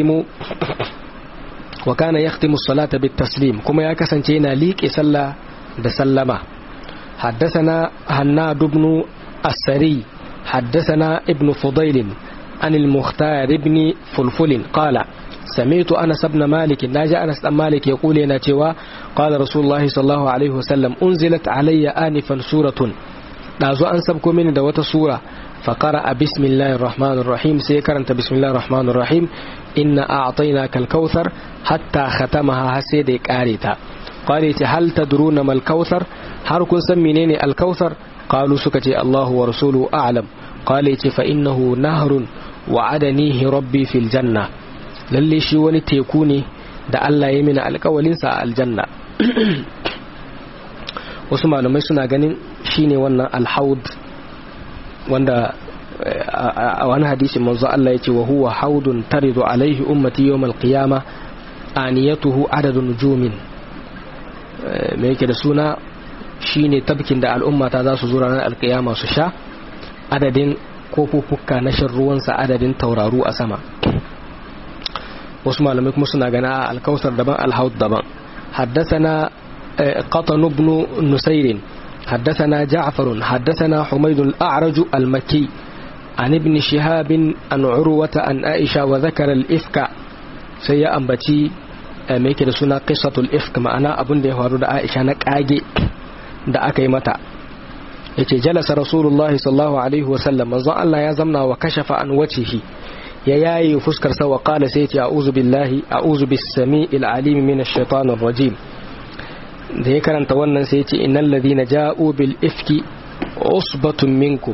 yahtimu salata bit taslim, kuma ya kasance yana liƙe sallah da sallama. haddathana hannad ibn as-sari haddathana ibn fudail an al-mukhtar ibn fulful qala سمعت أنس بن مالك ناجى أنس بن مالك يقول لنا توا قال رسول الله صلى الله عليه وسلم أنزلت علي آنفا سورة دازو أنسبكم من دوات سورة فقرأ بسم الله الرحمن الرحيم سيكرنت بسم الله الرحمن الرحيم إن أعطيناك الكوثر حتى ختمها هسيدك آريتا قالت هل تدرون ما الكوثر حركن سمينين الكوثر قالوا سكتي الله ورسوله أعلم قالت فإنه نهر وعدنيه ربي في الجنة lalle shi wani teku ne da Allah ya mina alƙawalinsa a aljanna. wasu malamai suna ganin shine wannan alhaud, wanda a wani hadisi manzo Allah ya ce wa huwa haudun taridu alaihi ummati yawmal qiyama aniyatuhu adadun nujumin. me yake da suna shine tabkin da al'ummata za su zo ranar alƙiyama su sha, adadin kofuffuka na shan ruwansa adadin tauraru a sama. wasu malamai kuma suna gana alkausar daban alhaud daban. haddathana qatan ibn nusayr haddathana ja'far haddathana humayd al-a'raj al-makki an ibn shihab an urwata an aisha wa dhakara al-ifka, sai ya ambaci me yake da suna qissatul ifk, ma'ana abin da ya faru da aisha na kage da aka yi mata. yace jalasa rasulullahi sallallahu alaihi wa sallam, manzo Allah ya zamna wa kashafa an wajhihi, ya yayi fuskar sa wa qala sai ya a'udhu billahi a'udhu bis-sami'il alim minash shaitanir rajim. da ya karanta wannan sai ya ce innal ladhina ja'u bil ifki usbatun minkum,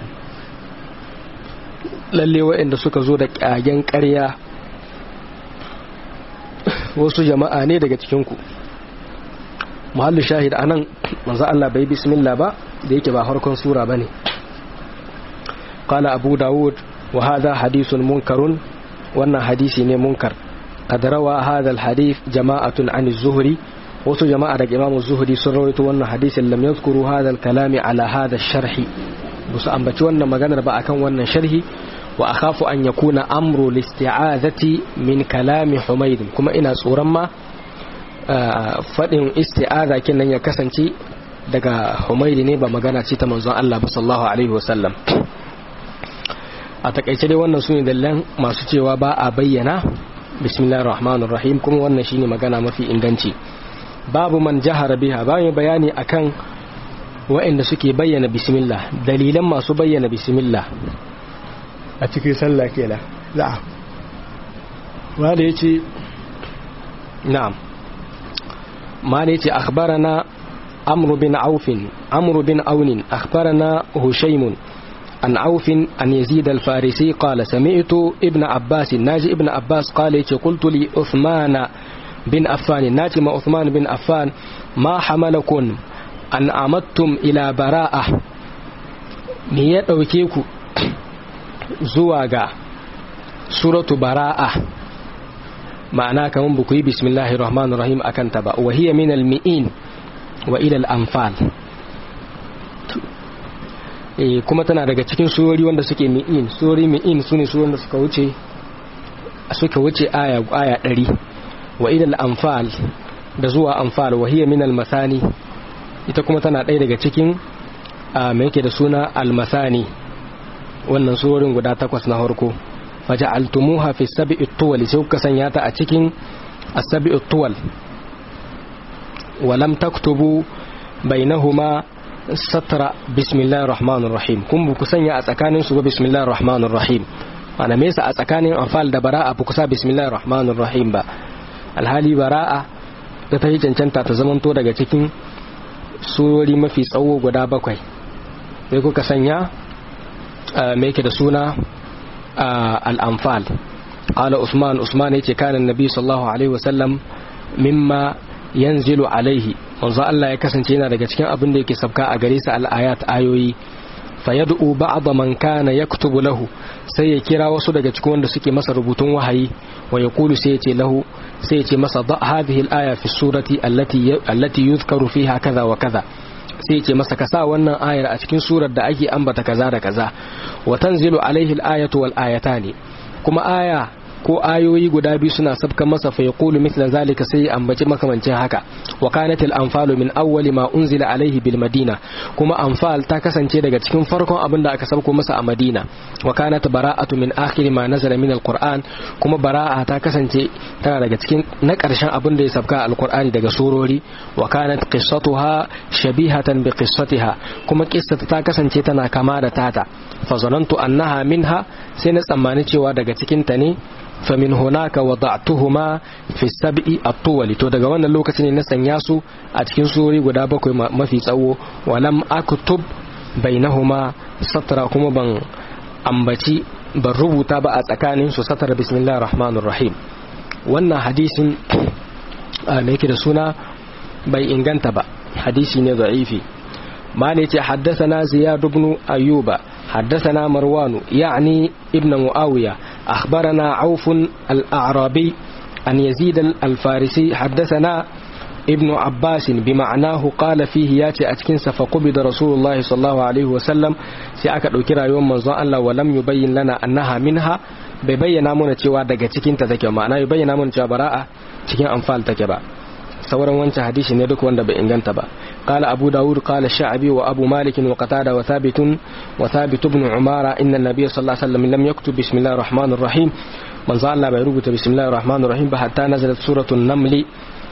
lalle waɗanda suka zo da ƙagen ƙarya wasu jama'a ne daga cikinku. Muhallu shahid anan manzo Allah bai bismillah ba da yake ba harkon sura bane. Qala Abu Dawud wa hadha hadithun munkarun, wannan hadisi ne munkar. Qad rawa hadha al hadith jama'atun an az-Zuhri, wasu jama'a daga Imam az-Zuhri sun rawaito wannan hadisin lam yadhkuru hadha al kalami ala hadha ash-sharhi, busu ambaci wannan maganar ba akan wannan sharhi. Wa akhafu an yakuna amru listi'azati min kalami Humayd, kuma ina tsoron ma fadin isti'aza kenan ya kasance daga Humayd ne ba magana ce ta manzon Allah sallallahu alaihi wasallam. A takaice dai wannan sune dalilan masu cewa ba a bayyana bismillahir rahmanir rahim, kuma wannan shine magana mafi inganci. Babu man jahara biha, bayan bayani akan waɗanda suke bayyana bismillah, dalilan masu bayyana bismillah a cikin sallah kenan. Na'am. Wanda yace na'am. Ma ne yace akhbarana Amr bin Auf, Amr bin Aun akhbarana Hushaym an Auf an Yazid al-Farisi qala sami'tu Ibn Abbas, naji Ibn Abbas qala yace qultu li Uthman bin Affan, naji ma Uthman bin Affan ma hamalakum an amattum ila bara'ah, me ya dauke ku zuwa ga suratu bara'a, ma'ana kaman buku yi bismillahir rahmanir rahim akan ta ba. Wa hiya min al-mi'in wa ila al-anfal, kuma tana daga cikin surori wanda suke mi'in. Surori mi'in sune surorin da suka wuce aya 100. Wa ila al-anfal, da zuwa anfal. Wa hiya min al-masani, ita kuma tana ɗaya daga cikin me yake da suna al-masani, wannan surorin guda 8 na harko. Faja'altumuha fi sab'i tuwal, sai kuka sanya ta a cikin as-sab'i tuwal. Wa lam taktubu bainahuma satra bismillahir rahmanir rahim, kun bu ku sanya a tsakanin su ba bismillahir rahmanir rahim. Ana me yasa a tsakanin anfal da bara'a bu ku sa bismillahir rahmanir rahim ba, alhali bara'a da ta yi cancanta ta zamanto daga cikin surori mafi tsawo guda 7, sai kuka sanya me yake da suna al-anfal. Qala Usman yace kana annabi sallallahu alaihi wasallam mimma yanzilu alaihi, manzo Allah ya kasance yana daga cikin abin da yake sabka a gare sa al-ayat, ayoyi. Fayad'u ba'd man kana yaktubu lahu, sai ya kira wasu daga cikin wanda suke masa rubutun wahayi. Wa yaqulu, sai yace lahu, sai yace masa da hadhihi al-aya fi surati allati yuzkaru fiha kaza wa kaza, sai ce masa ka sa wannan ayar a cikin surar da ake ambata kaza da kaza. Wa tanzilu alaihi al-ayatu wal ayatani, kuma aya ko ayoyi guda biyu suna sabkan masa. Fa yaqulu mithla zalika, sai ambaci makamancin haka. Wa kanat al-anfalu min awwali ma unzila alaihi bil madina, kuma anfal ta kasance daga cikin farkon abin da aka sabko masa a Madina. Wa kanat bara'atu min akhir ma nazala min al-Qur'an, kuma bara'a ta kasance tana daga cikin na ƙarshen abin da ya sabka al-Qur'ani daga surori. Wa kanat qissatuha shabihatan bi qissatiha, kuma qissata ta kasance tana kama da tata. Fa zanantu annaha minha, sai na tsammani cewa daga cikin ta ne. Fa min hunaka wada'tuhuma fi sab'i at-tuwal, to daga wannan lokacin ne na sanya su a cikin surori guda 7 mafi tsawo. Wa lam aktub bainahuma satra, kuma ban ambaci, ban rubuta ba a tsakanin su satra bismillahir rahmanir rahim. Wannan hadisin me yake da suna bai inganta ba, hadisi ne da'ifi. ما نيتي حدثنا زياد بن أيوب حدثنا مروان يعني ابن معاوية أخبرنا عوف الأعرابي أن يزيد الفارسي حدثنا ابن عباس بمعناه قال فيه ياتي أتكنس فقبض رسول الله صلى الله عليه وسلم سيأكد كرا يوم منظر الله ولم يبين لنا أنها منها, بيبين من تشوى دقا تكين تتكي, معناه يبين من تشوى براءة تكين أنفال تكبا. sauran wancan hadisi ne duk wanda bai inganta ba. Qala Abu Dawud qala Sha'bi wa Abu Malik wa Qatada wa Thabit ibn Umara inna an-nabiy sallallahu alaihi wasallam lam yaktub bismillahir rahmanir rahim, manzo Allah bai rubuta bismillahir rahmanir rahim ba hatta nazalat suratul naml,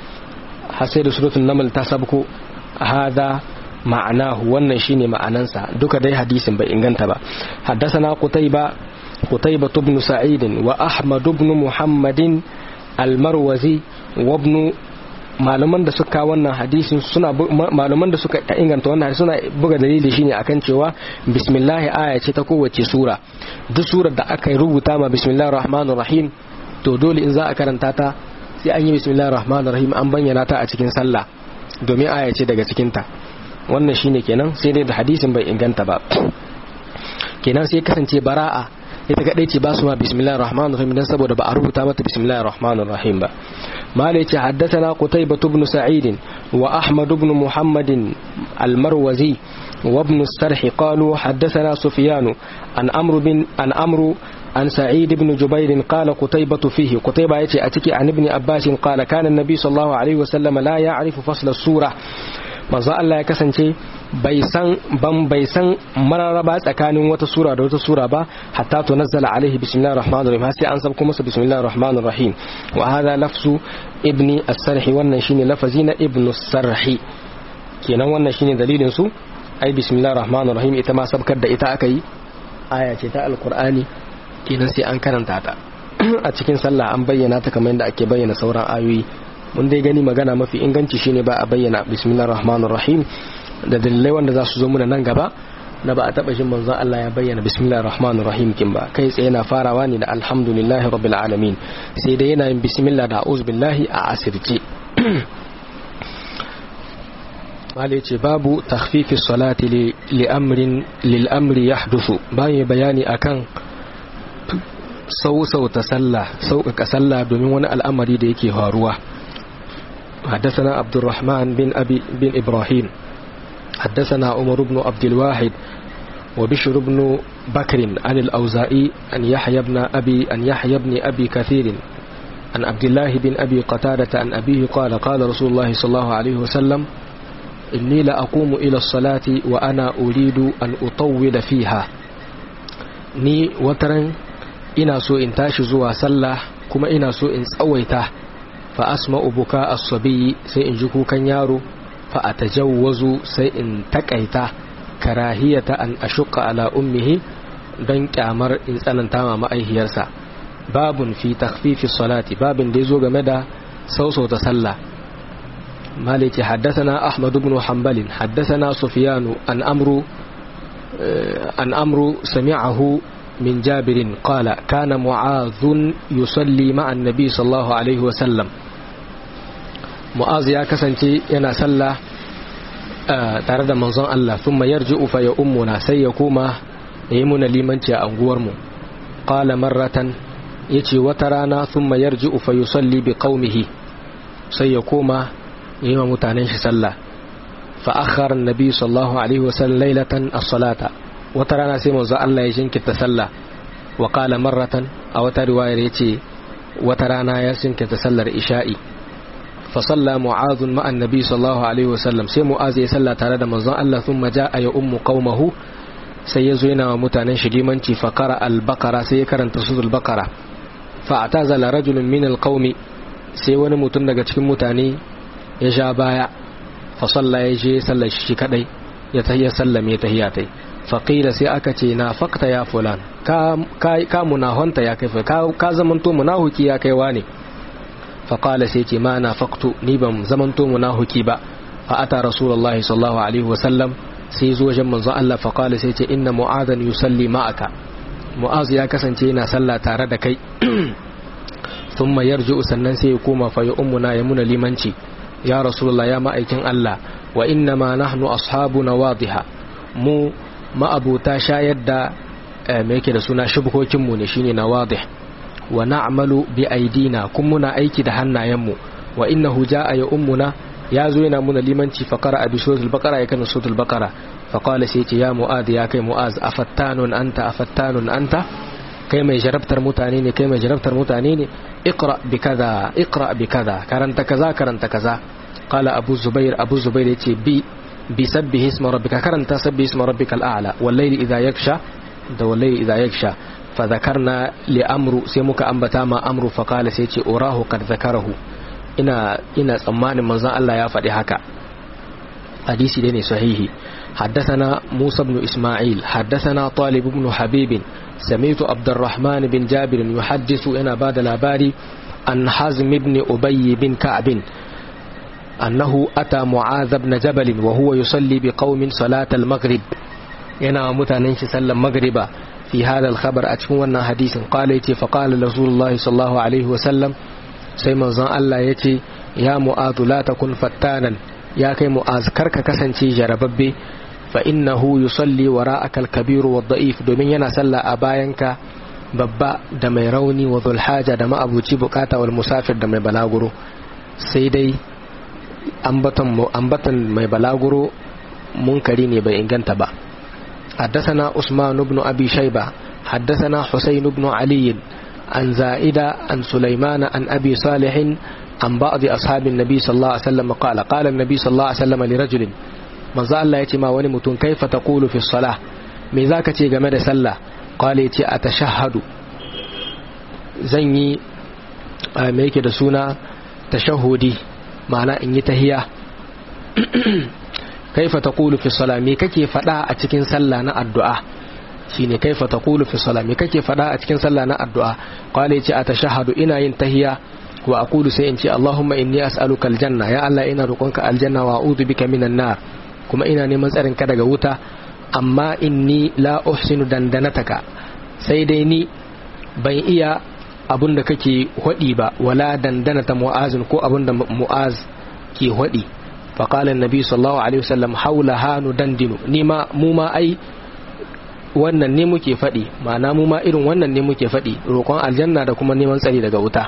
hasai suratul naml ta sabko. Hada ma'anahu, wannan shine ma'anansa, duka dai hadisin bai inganta ba. Haddathana Qutayba قتيبة بن سعيد وأحمد بن محمد المروزي وابن malaman da suka wannan hadisin suna malaman da suka inganta wannan hadisi suna buga dalili shine akan cewa bismillah aya ce ta kowace sura. Duk surar da aka rubuta ma bismillahir rahmanir rahim to dole in za a karanta ta sai an yi bismillahir rahmanir rahim an bayyana ta a cikin sallah domin aya ce daga cikin ta. Wannan shine kenan sai dai da hadisin bai inganta ba. Kenan sai kasance bara'a ita kadai ce ba su ma bismillahir rahmanir rahim dan saboda ba a rubuta mata bismillahir rahmanir rahim ba. مالك حدثنا قتيبة بن سعيد وأحمد بن محمد المروزي وابن السرح قالوا حدثنا سفيان عن أمر عن سعيد بن جبير قال قتيبة فيه قتيبة يتي أتكي عن ابن عباس قال كان النبي صلى الله عليه وسلم لا يعرف فصل السورة manzo Allah ya kasance bai san mararaba tsakanin wata sura da wata sura ba hatta tunazzala alaihi bismillahir rahmanir rahim sai an sabko masa bismillahir rahmanir rahim wa hadha lafzu ibni as-sarh wannan shine lafazi na ibn as-sarh kenan wannan shine dalilin su ai bismillahir rahmanir rahim ita ma sabkar da ita akai aya ce ta alqur'ani kenan sai an karanta ta a cikin sallah an bayyana ta kamar yadda ake bayyana sauran ayoyi. Mun dai gani magana mafi inganci shine ba a bayyana bismillahir rahmanir rahim da dalilai wanda za su zo muna nan gaba na ba a taba jin manzon Allah ya bayyana bismillahir rahmanir rahim kin ba kai tsaye yana farawa ne da alhamdulillahi rabbil alamin sai dai yana yin bismillah da a'udhu billahi a asirce. Mali ce babu takhfifi salati lil amri yahdusu bayan bayani akan sauƙaƙa sallah domin wani al'amari da yake faruwa. حدثنا عبد الرحمن بن إبراهيم حدثنا عمر بن عبد الواحد وبشر بن بكر عن الأوزائي أن يحيى بن أبي كثير عن عبد الله بن أبي قتادة عن أبيه قال قال رسول الله صلى الله عليه وسلم إني لأقوم إلى الصلاة وأنا أريد أن أطول فيها ni wataran ina so in tashi zuwa sallah kuma ina so in tsawaita fa asma'u buka as-sabi sai in ji kukan yaro fa atajawwazu sai in takaita karahiyata an ashqa ala ummihi dan kyamar in tsananta ma ma'aihiyarsa. Babun fi takhfifi salati babin da yazo game da sausauta sallah. Maliki haddathana Ahmad ibn Hanbal haddathana Sufyan an amru sami'ahu من جابر قال كان معاذ يصلي مع النبي صلى الله عليه وسلم معاذ يا كسنتي yana sallah tare da manzon Allah thumma yarji'u fa ya ummuna sai ya koma yayi muna limanci a anguwar mu qala marratan yace wata rana thumma yarji'u fa yusalli bi qaumihi sai ya koma yayi wa mutanen shi sallah fa akhara an-nabi sallallahu alaihi wasallam laylatan as-salata wata rana sai manzo Allah ya jinkirta sallah wa qala marratan a wata riwayar yace wata rana ya jinkirta sallar isha'i fa salla mu'adh ma'a annabi sallallahu alaihi wasallam sai mu'adh ya salla tare da manzon Allah thumma jaa ya ummu qaumahu sai yazo yana wa mutanen shi limanci fa qara al-baqara sai ya karanta suratul baqara fa atazala rajulun min al-qaumi sai wani mutum daga cikin mutane ya sha baya fa salla ya je sallar shi kadai ya tahiyya sallame tahiyatai faƙila sai aka ce na fakta ya fulan ka munahonta ya kai ka zamanto munahuki ya kaiwa ne faƙala sai ce ma na faktu ni ban zamanto munahuki ba fa'ata rasulullahi sallallahu alaihi wasallam sai zo wajen manzon Allah faƙala sai ce inna mu'adhan yusalli ma'aka mu'az ya kasance yana sallah tare da kai thumma yarji'u sannan sai ya koma fa ya ummuna ya muna limanci ya rasulullah ya ma'aikin Allah wa inna ma nahnu ashabuna wadiha mu ma'abuta shayar da mai yake da suna shubhokinmu ne shine na wadih wa na'malu bi aidina kun muna aiki da hannayenmu wa innahu jaa ya ummuna ya zo yana muna limanci fa qara bi suratul baqara ya kana suratul baqara fa qala sai ce ya mu'ad ya kai mu'az afattanun anta kai mai jarabtar mutane ne iqra bi kaza karanta kaza qala abu zubair yace بسبه اسم ربك كرنت سبه اسم ربك الأعلى والليل إذا يكشى فذكرنا لأمر سيمك أنبتا ما أمر فقال سيتي أراه قد ذكره إنا صمان منزان الله يفعل هكا hadisi dai ne sahihi. حدثنا موسى بن إسماعيل حدثنا طالب بن حبيب سمعت عبد الرحمن بن جابر يحدث إن بعد الأباري عن حزم بن أبي بن كعب أنه أتى معاذ بن جبل وهو يصلي بقوم صلاة المغرب ينا متننش سلم مغربا في هذا الخبر أتكون حديث قال يتي فقال رسول الله صلى الله عليه وسلم سيما زان الله يتي يا معاذ لا تكن فتانا يا كي معاذ كرك كسنتي جرببي فإنه يصلي وراءك الكبير والضعيف دومين ينا سلى أباينك babba da mai rauni wa zulhaja da ma'abuci bukata wal musafir da mai balaguro sai dai ambatan mai balaguro munkari ne bai inganta ba. حدثنا عثمان بن أبي شيبة حدثنا حسين بن علي عن زائدة عن سليمان عن أبي صالح عن بعض أصحاب النبي صلى الله عليه وسلم قال النبي صلى الله عليه وسلم لرجل من ذا الله يتما ونمتون كيف تقول في الصلاة من ذاك تيغا مدى سلا قال يتي أتشهد زني ميك دسونا تشهدي معنى إن يتهيا كيف تقول في الصلاة ميكي فدا أتكين سلا نا الدعاء shine kaifa taqulu fi salat me kake fada a cikin sallah na addu'a qala yace atashahhadu ina yin tahiyya wa aqulu sai in ce Allahumma inni as'aluka aljanna ya Allah ina roƙonka aljanna wa a'udhu bika minan nar kuma ina neman tsarin ka daga wuta amma inni la uhsinu dandanataka sai dai ni ban iya abun da kake hodi ba wala dandanata mu'azin ko abun da mu'az ke hodi fa qala an-nabi sallallahu alaihi wasallam hawla hanu dandinu ni ma mu ma ai wannan ne muke faɗi ma'ana mu ma irin wannan ne muke faɗi roƙon aljanna da kuma neman tsari daga wuta.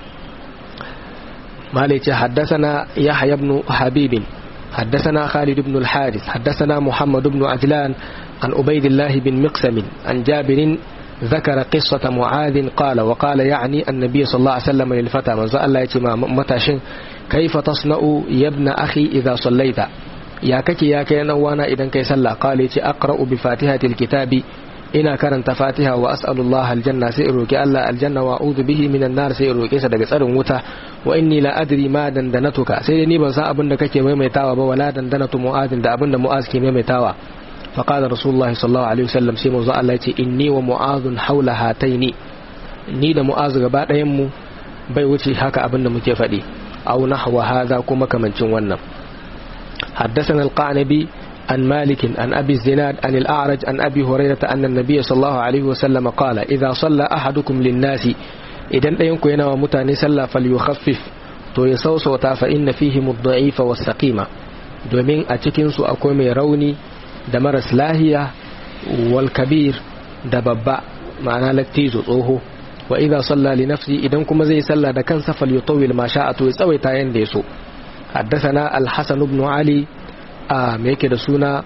malaice haddasana yahya ibn habib haddasana khalid ibn al-harith haddasana muhammad ibn ajlan an ubaydillah bin miqsam an jabir ذكر قصة معاذ قال وقال يعني النبي صلى الله عليه وسلم للفتى من زال الله يتما متاشن كيف تصنع يا ابن أخي إذا صليت ya kake ya kai nan wana idan kai sallah qala yace aqra'u bi fatihatil kitabi ina karanta fatiha wa as'alullaha aljanna sai roki Allah aljanna wa a'udhu bihi minan nar sai roke sa daga tsarin wuta wa inni la adri ma dandanatuka sai ni ban san abin da kake maimaitawa ba wala dandanatu mu'adin da abin da mu'az ke maimaitawa fa qala rasulullahi sallallahu alaihi wasallam sai manzo Allah yace inni wa mu'adun hawla hataini ni da mu'az gaba ɗayan mu bai wuce haka abin da muke faɗi aw nahwa hadha kuma kamancin wannan. حدثنا القعنبي عن مالك عن أبي الزناد عن الأعرج عن أبي هريرة أن النبي صلى الله عليه وسلم قال إذا صلى أحدكم للناس إذن أينكم ينوى متاني صلى فليخفف تو يسوسوتا فإن فيهم الضعيف والسقيمة دومين أتكنسو أكومي روني دمرس لاهية والكبير دببا معنى لكتيزو طوهو وإذا صلى لنفسي إذن كما زي صلى دكنس فليطول ما شاء تو يسوي تاين ديسو. حدثنا الحسن بن علي ميك دسونا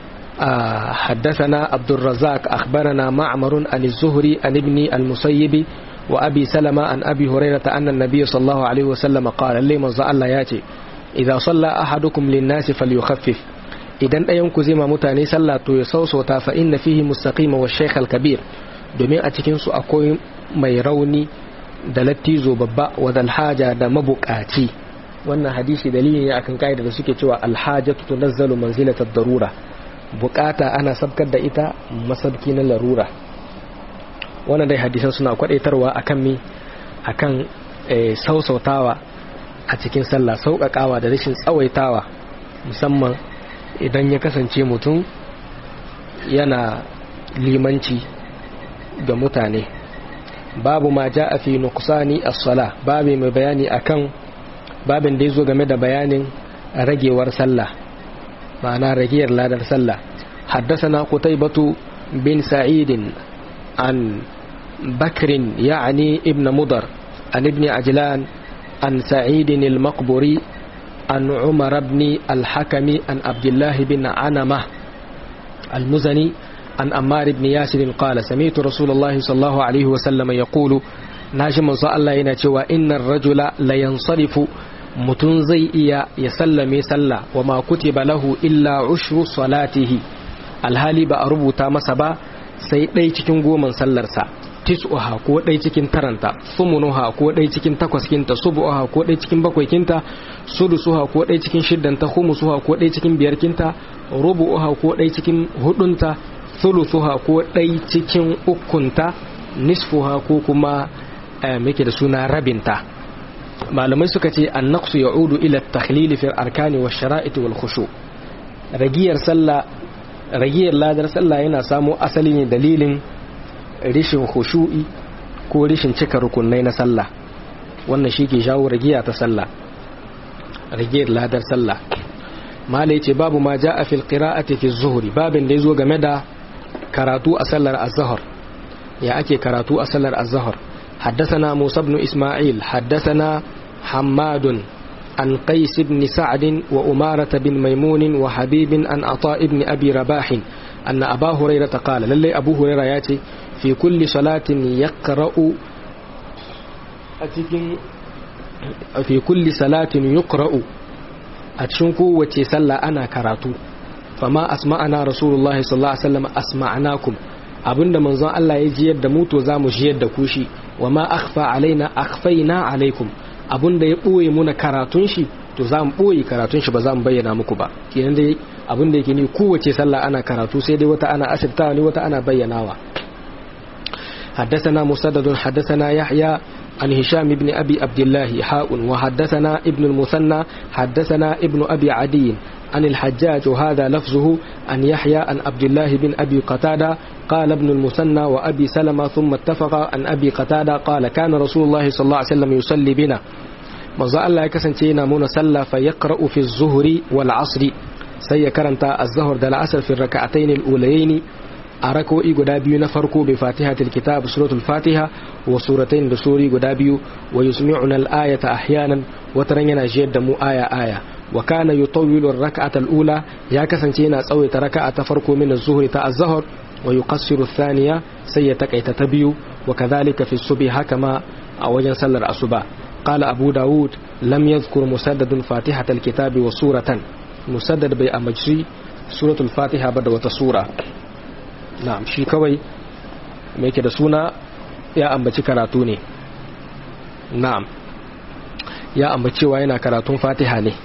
حدثنا عبد الرزاق أخبرنا معمر عن الزهري عن ابن المسيب وأبي سلمة عن أبي هريرة أن النبي صلى الله عليه وسلم قال لي من الله ياتي إذا صلى أحدكم للناس فليخفف إذن أينكو زيما متاني صلى تيسوسوتا فإن فيه مستقيم والشيخ الكبير دومين أتكنسو أكوي ميروني دلتيزو ببا وذا الحاجة دا مبكاتي. wannan hadisi dalili ne akan kaida da suke cewa alhajatu tunazzalu manzilatad darura bukata ana sabkar da ita masabki na larura. wannan dai hadisan suna kwadaitarwa akan mi akan sausautawa a cikin sallah sauƙaƙawa da rashin tsawaitawa musamman idan ya kasance mutum yana limanci ga mutane. babu ma ja'a fi nuqsani as-salah babu mai bayani akan babin da ya zo game da bayanin ragewar sallah ma'ana ragiyar ladar sallah. haddasana qutaybatu bin sa'idin an bakrin ya'ni ibn mudar an ibn ajlan an sa'idin al-maqburi an umar ibn al-hakami an abdullah bin anama al-muzani an ammar ibn yasir qala sami'tu rasulullahi sallallahu alaihi wa sallam yaqulu naji manzo Allah yana cewa innar rajula la yansarifu mutum zai iya ya sallame sallah wa ma kutiba lahu illa ushru salatihi alhali ba a rubuta masa ba sai ɗai cikin goman sallarsa tis'uha ko ɗai cikin taranta, sumunuha ko ɗai cikin takwas-kinta, subu'uha ko ɗai cikin bakwai-kinta, sudusuha ko ɗai cikin shiddanta, humusuha ko ɗai cikin biyar-kinta, rubu'uha ko ɗai cikin hudunta, thuluthuha ko ɗai cikin ukunta, nisfuha ko kuma muke da suna rabinta. Malamai suka ce annaqsu ya'udu ila at-takhlil fi al-arkani wash-shara'it wal-khushu'. Ragiyar ladar sallah yana samo asali ne dalilin rishin khushu'i ko rishin cika rukunai na sallah. Wannan shi ke jawo ragiya ta sallah, ragiyar ladar sallah. Malai ce babu ma ja'a fil qira'ati fi zuhri, babin da yazo game da karatu a sallar az-zuhr. Ya ake karatu a sallar az-zuhr? حدثنا موسى بن إسماعيل حدثنا حماد عن قيس بن سعد وأمارة بن ميمون وحبيب عن عطاء بن أبي رباح أن أبا هريرة قال للي أبو هريرة ياتي في كل صلاة يقرأ في كل صلاة يقرأ أتشنكو وتسلى أنا كراتو فما أسمعنا رسول الله صلى الله عليه وسلم أسمعناكم abinda manzon Allah ya ji yadda mu to zamu ji yadda ku shi wa ma akhfa alaina akhfaina alaikum abinda ya boye muna karatun shi to zamu boye karatun shi ba zamu bayyana muku ba. Kenan dai abinda yake ni kowace sallah ana karatu sai dai wata ana asirtawa ne wata ana bayyanawa. حدثنا مسدد حدثنا يحيى عن هشام بن أبي عبد الله حاء وحدثنا ابن المثنى حدثنا ابن أبي عدي عن الحجاج وهذا لفظه عن يحيى عن عبد الله بن أبي قتادة قال ابن المثنى وأبي سلمة ثم اتفق عن أبي قتادة قال كان رسول الله صلى الله عليه وسلم يصلي بنا مزا الله يكسنتينا من صلى فيقرأ في الظهر والعصر سيكرنت الظهر دل العصر في الركعتين الأوليين أركو إيقودابيو نفركو بفاتحة الكتاب سورة الفاتحة وسورتين بسوري قدابيو ويسمعنا الآية أحيانا وترنينا جيد مو آية وكان يطول الركعة الأولى يا كسنتينا سوي ركعة فركو من الظهر تا الظهر ويقصر الثانية سيتك تتبيو وكذلك في الصبح كما أوجن سلر الصبح. قال أبو داود لم يذكر مسدد فاتحة الكتاب وسورة مسدد بي أمجري سورة الفاتحة بدوة سورة. نعم شي كوي ميكي دا سونا يا أمبتي كراتوني. نعم يا أمبتي وينا كراتون فاتحة ني.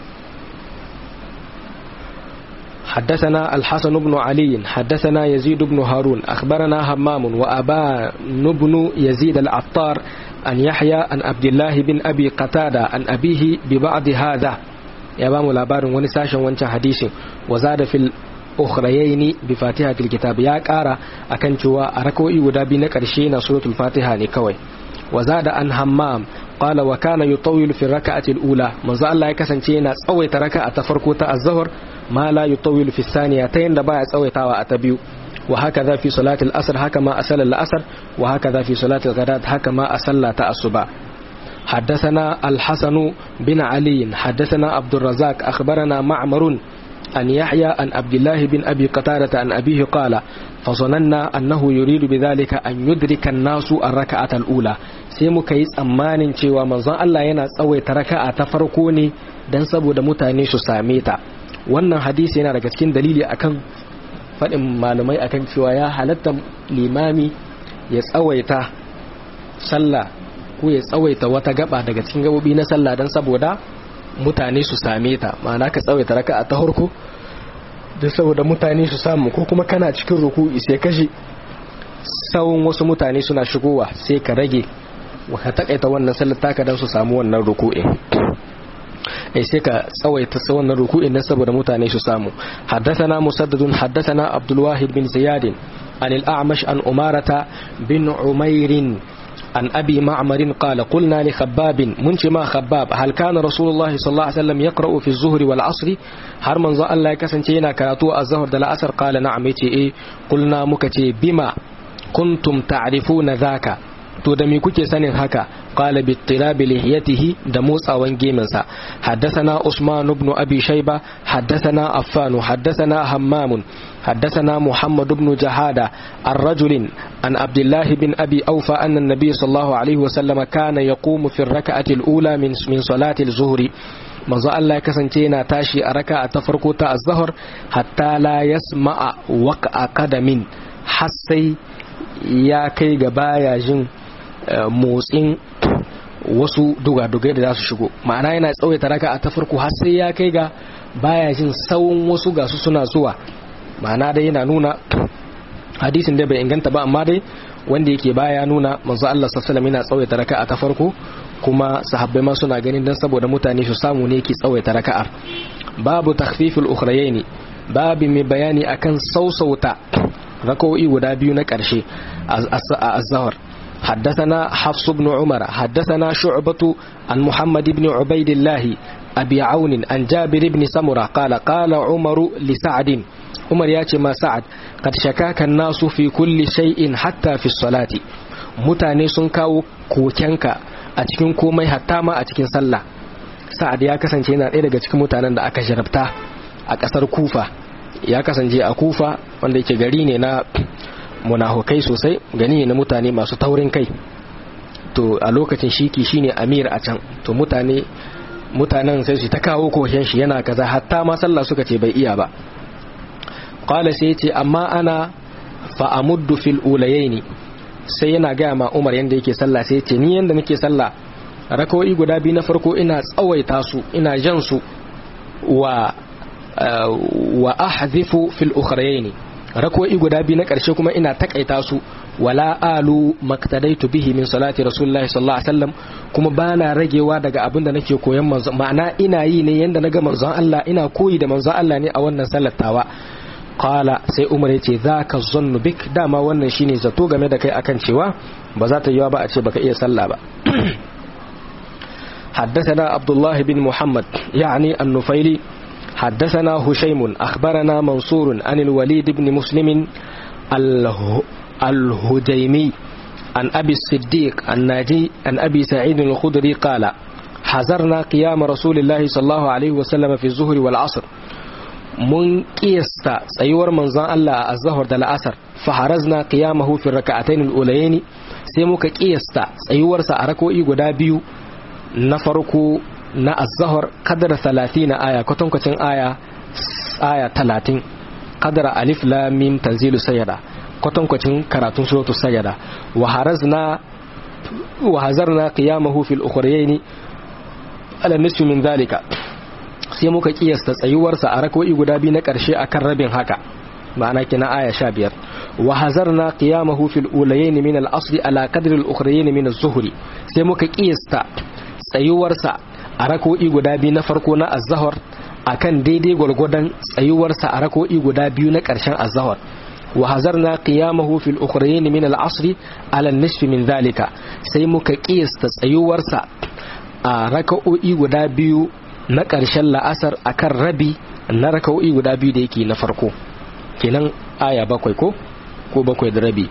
حدثنا الحسن بن علي حدثنا يزيد بن هارون أخبرنا همام وأبان بن يزيد العطار أن يحيى عن عبد الله بن أبي قتادة عن أبيه ببعض هذا يبام الأبار ونساشا وانشا حديث وزاد في الأخريين بفاتحة الكتاب يا كارا أكنتوا أركوئي ودابين كرشين سورة الفاتحة نكوي وزاد عن همام قال وكان يطول في الركعة الأولى منذ الله يكسنتينا سويت ركعة فرقوة الظهر ما لا يطول في الثانيتين دبا سويتها أتبيو وهكذا في صلاة الأسر هكما أسل الأسر وهكذا في صلاة الغداة هكما أسل الصباح. حدثنا الحسن بن علي حدثنا عبد الرزاق أخبرنا معمر أن يحيى عن عبد الله بن أبي قتادة عن أبيه قال فظننا أنه يريد بذلك أن يدرك الناس الركعة الأولى sai muka yi tsammanin cewa manzon Allah yana tsawaita raka'a ta farko ne dan saboda mutane su same ta. Wannan hadisi yana daga cikin dalili akan faɗin malamai akan cewa ya halatta limami ya tsawaita sallah ko ya tsawaita wata gaba daga cikin gabobi na sallah dan saboda mutane su same ta. Ma'ana ka tsawaita raka'a ta farko dan saboda mutane su samu, ko kuma kana cikin ruku'i sai kashi sawun wasu mutane suna shigowa sai ka rage ka takaita wannan sallar taka dan su samu wannan ruku'in sai ka tsawaita wannan ruku'in dan saboda mutane su samu. Haddathana Musaddadun haddathana Abdul Wahid bin Ziyad an al-A'mash an Umarata bin Umair an Abi Ma'mar qala qulna li Khabbab munci ma Khabbab hal kana Rasulullah sallallahu alaihi wasallam yaqra'u fi az-zuhri wal 'asr har manzo Allah ya kasance yana karatu a az-zuhr da al-'asr qala na'am yace qulna muka ce bima kuntum ta'rifuna dhaka to da me kuke sanin haka qala bi tirabi lihiyatihi da motsawan geminsa. Haddathana Usman ibn Abi Shayba haddathana Affan haddathana Hammam haddathana Muhammad ibn Jahada ar-rajul an Abdullah bin Abi Awfa anna an-nabiy sallallahu alayhi wa sallam kana yaqumu fi ar-rak'ati al-ula min salati az-zuhri manzo Allah ya kasance yana tashi a raka'a ta farko ta az-zuhr hatta la yasma'a waq'a qadamin har sai ya kai ga baya jin motsin wasu dugadugai da za su shigo, ma'ana yana tsawaita raka'a ta farko har sai ya kai ga baya jin sawun wasu gasu suna zuwa, ma'ana dai yana nuna hadisin dai bai inganta ba, amma dai wanda yake baya nuna manzo Allah sallallahu alaihi wasallam yana tsawaita raka'a ta farko, kuma sahabbai ma suna ganin dan saboda mutane su samu ne yake tsawaita raka'ar. Babu takhfiful ukhrayaini, babu mai bayani akan sausauta raka'o'i guda biyu na ƙarshe a az-zuhr. حدثنا حفص بن عمر حدثنا شعبة عن محمد بن عبيد الله أبي عون عن جابر بن سمرة قال قال عمر لسعد، عمر ياتي ما سعد قد شكاك الناس في كل شيء حتى في الصلاة، mutane sun kawo kokenka a cikin komai hatta ma a cikin sallah. Sa'ad ya kasance yana ɗaya daga cikin mutanen da aka jarabta a ƙasar Kufa, ya kasance a Kufa wanda yake gari ne na munafukai sosai, gani ne na mutane masu taurin kai. To a lokacin shine amir a can, to mutanen sai su ta kawo koken shi yana kaza, hatta ma sallah suka ce bai iya ba. Qala sai ce amma ana fa amuddu fil ulayaini, sai yana gaya ma Umar yanda yake sallah, sai ce ni yanda nake sallah rakawoyi guda biyu na farko ina tsawaita su, ina jan su wa ahzifu fil ukhrayaini, rakawoyi guda biyu na ƙarshe kuma ina takaita su. Wala alu maktadaitu bihi min salati rasulullahi sallallahu alaihi wasallam, kuma bana ragewa daga abin da nake koyan manzon, ma'ana ina yi ne yanda naga manzon Allah, ina koyi da manzon Allah ne a wannan sallatawa. Qala sai Umar yace zaka zannu bik, dama wannan shine zato game da kai akan cewa ba za ta yiwa ba a ce baka iya sallah ba. حدثنا عبد الله بن محمد يعني النفيلي حدثنا هشيم أخبرنا منصور عن الوليد بن مسلم الهديمي عن أبي الصديق الناجي عن أبي سعيد الخدري قال حذرنا قيام رسول الله صلى الله عليه وسلم في الظهر والعصر، mun kiyasta tsayuwar manzon Allah a zahar da la'asar, faharazna qiyamahu fi raka'atayn al-ulayayn, sai muka kiyasta tsayuwarsa a rako'i guda biyu na farko na az-zahar qadara 30 aya, kwatankwacin aya 30, qadara alif lam mim tanzilu sajada, kwatankwacin karatun suratul sajada. wa hazarna qiyamahu fil ukhrayayn ala nisfi min dhalika, sai muka kiyasta tsayuwarsa a rako'i guda biyu na ƙarshe akan rabin haka, ma'ana kina aya 15. wa hazarna qiyamahu fil ulayayn min al-asr ala qadri al-ukhrayayn min az-zuhri, sai muka kiyasta tsayuwarsa a rako'i guda biyu na farko na az-zuhr akan daidai gwargwadon tsayuwarsa a rako'i guda biyu na ƙarshen az-zuhr. wa hazarna qiyamahu fil ukhrayayn min al-asr ala an-nisfi min dhalika, sai muka kiyasta tsayuwarsa a raka'o'i guda biyu na ƙarshen la'asar akan rabi na raka'o'i guda biyu da yake na farko, kenan aya 7 ko 7 da rabi.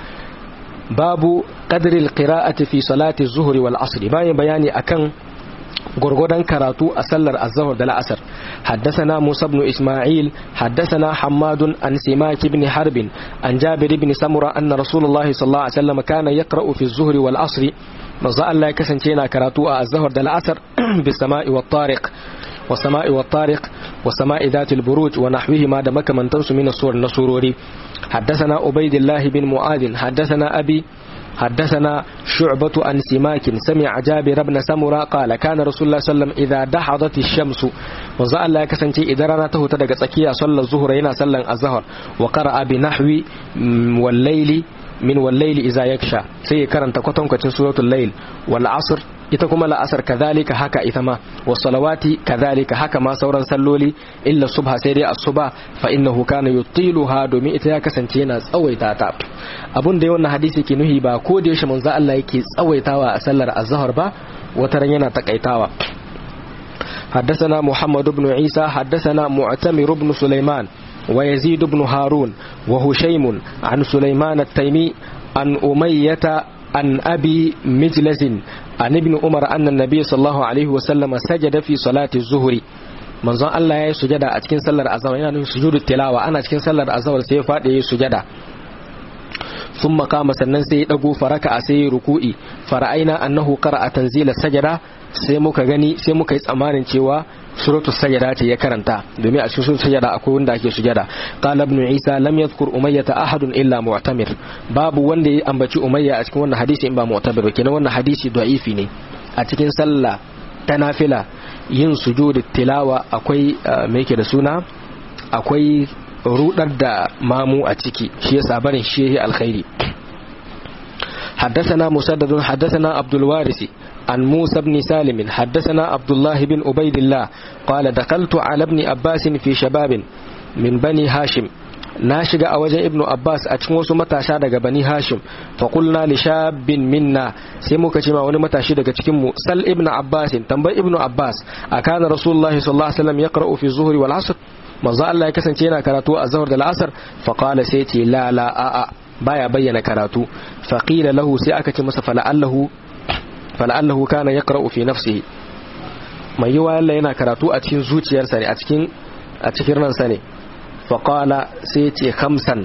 babu qadril qira'ati fi salati az-zuhri wal 'asr, bayan bayani akan gurgudan karatu a sallar az-zuhr da la'asar. haddathana Musa ibn Isma'il haddathana Hammad an Simak ibn Harb an Jabir ibn Samura anna Rasulullahi sallallahu alaihi wasallam kana yaqra'u fi az-zuhri wal 'asr, manzo Allah ya kasance yana karatu a az-zuhr da la'asar bis sama'i wat tariq wa sama'i wat tariq wa sama'i dhatil buruj wa nahwihima da makamantansu min as-sur nasururi. حدثنا عبيد الله بن معاذ حدثنا أبي حدثنا شعبة عن سماك سمع جابر بن سمرة قال كان رسول الله صلى الله عليه وسلم إذا دحضت الشمس وزال الله كسنتي إذا رانته تدق سكيا صلى الظهر هنا صلى الظهر وقرأ بنحو والليل من والليل إذا يكشى سي كرنت كتن كتن سورة الليل والعصر إتكم العصر كذلك هكا إثما والصلوات كذلك هكا ما سورا سلولي إلا الصبح سيري الصبح فإنه كان يطيلها دومي إتيا كسنتينا سويتاتا abun da wannan hadisi ke nuhi ba ko da yaushe manzo Allah yake tsawaitawa a sallar az-zuhr ba, wataran yana takaitawa. حدثنا محمد بن عيسى حدثنا معتمر بن سليمان ويزيد بن هارون وهشيم عن سليمان التيمي عن أمية عن أبي مجلس عن ابن عمر أن النبي صلى الله عليه وسلم سجد في صلاة الظهر. manzon Allah ya yi sujada a cikin sallar azhar, yana nufin sujudu tilawa, ana cikin sallar azhar sai ya faɗi ya yi sujada. ثم قام sannan sai ya dago faraka sai ya ruku'i, fara'aina annahu qara'a tanzila sajada, sai muka gani sai muka yi tsammanin cewa suratu sajada ce ya karanta, domin a cikin suratu sajada akwai wanda ake sujada. قال ابن عيسى لم يذكر أمية أحد إلا معتمر باب وندي أنبتي أمية أتكون وانا حديث إنبا معتبر وكنا وانا حديث ضعيفيني أتكين سلا تنافلة yin sujud tilawa akwai me yake da suna akwai rudar da mamu a ciki shi yasa barin shi alkhairi حدثنا مسدد حدثنا عبد الوارث عن موسى بن سالم حدثنا عبد الله بن عبيد الله قال دخلت على ابن عباس في شباب من بني هاشم ناشق أوجه ابن عباس أتشموس متاشا دغ بني هاشم فقلنا لشاب منا سيموك جما وني متاشي دغ cikin سل ابن عباس تنبي ابن عباس أكان رسول الله صلى الله عليه وسلم يقرأ في الظهر والعصر manzo Allah ya kasance yana karatu a zahar da al'asar faqala sai ce la la a baya bayyana karatu faqila lahu sai aka ce masa fala'allahu kana yaqra'u fi nafsihi mai yiwa Allah yana karatu a cikin zuciyarsa ne a cikin ransa ne faqala sai ce khamsan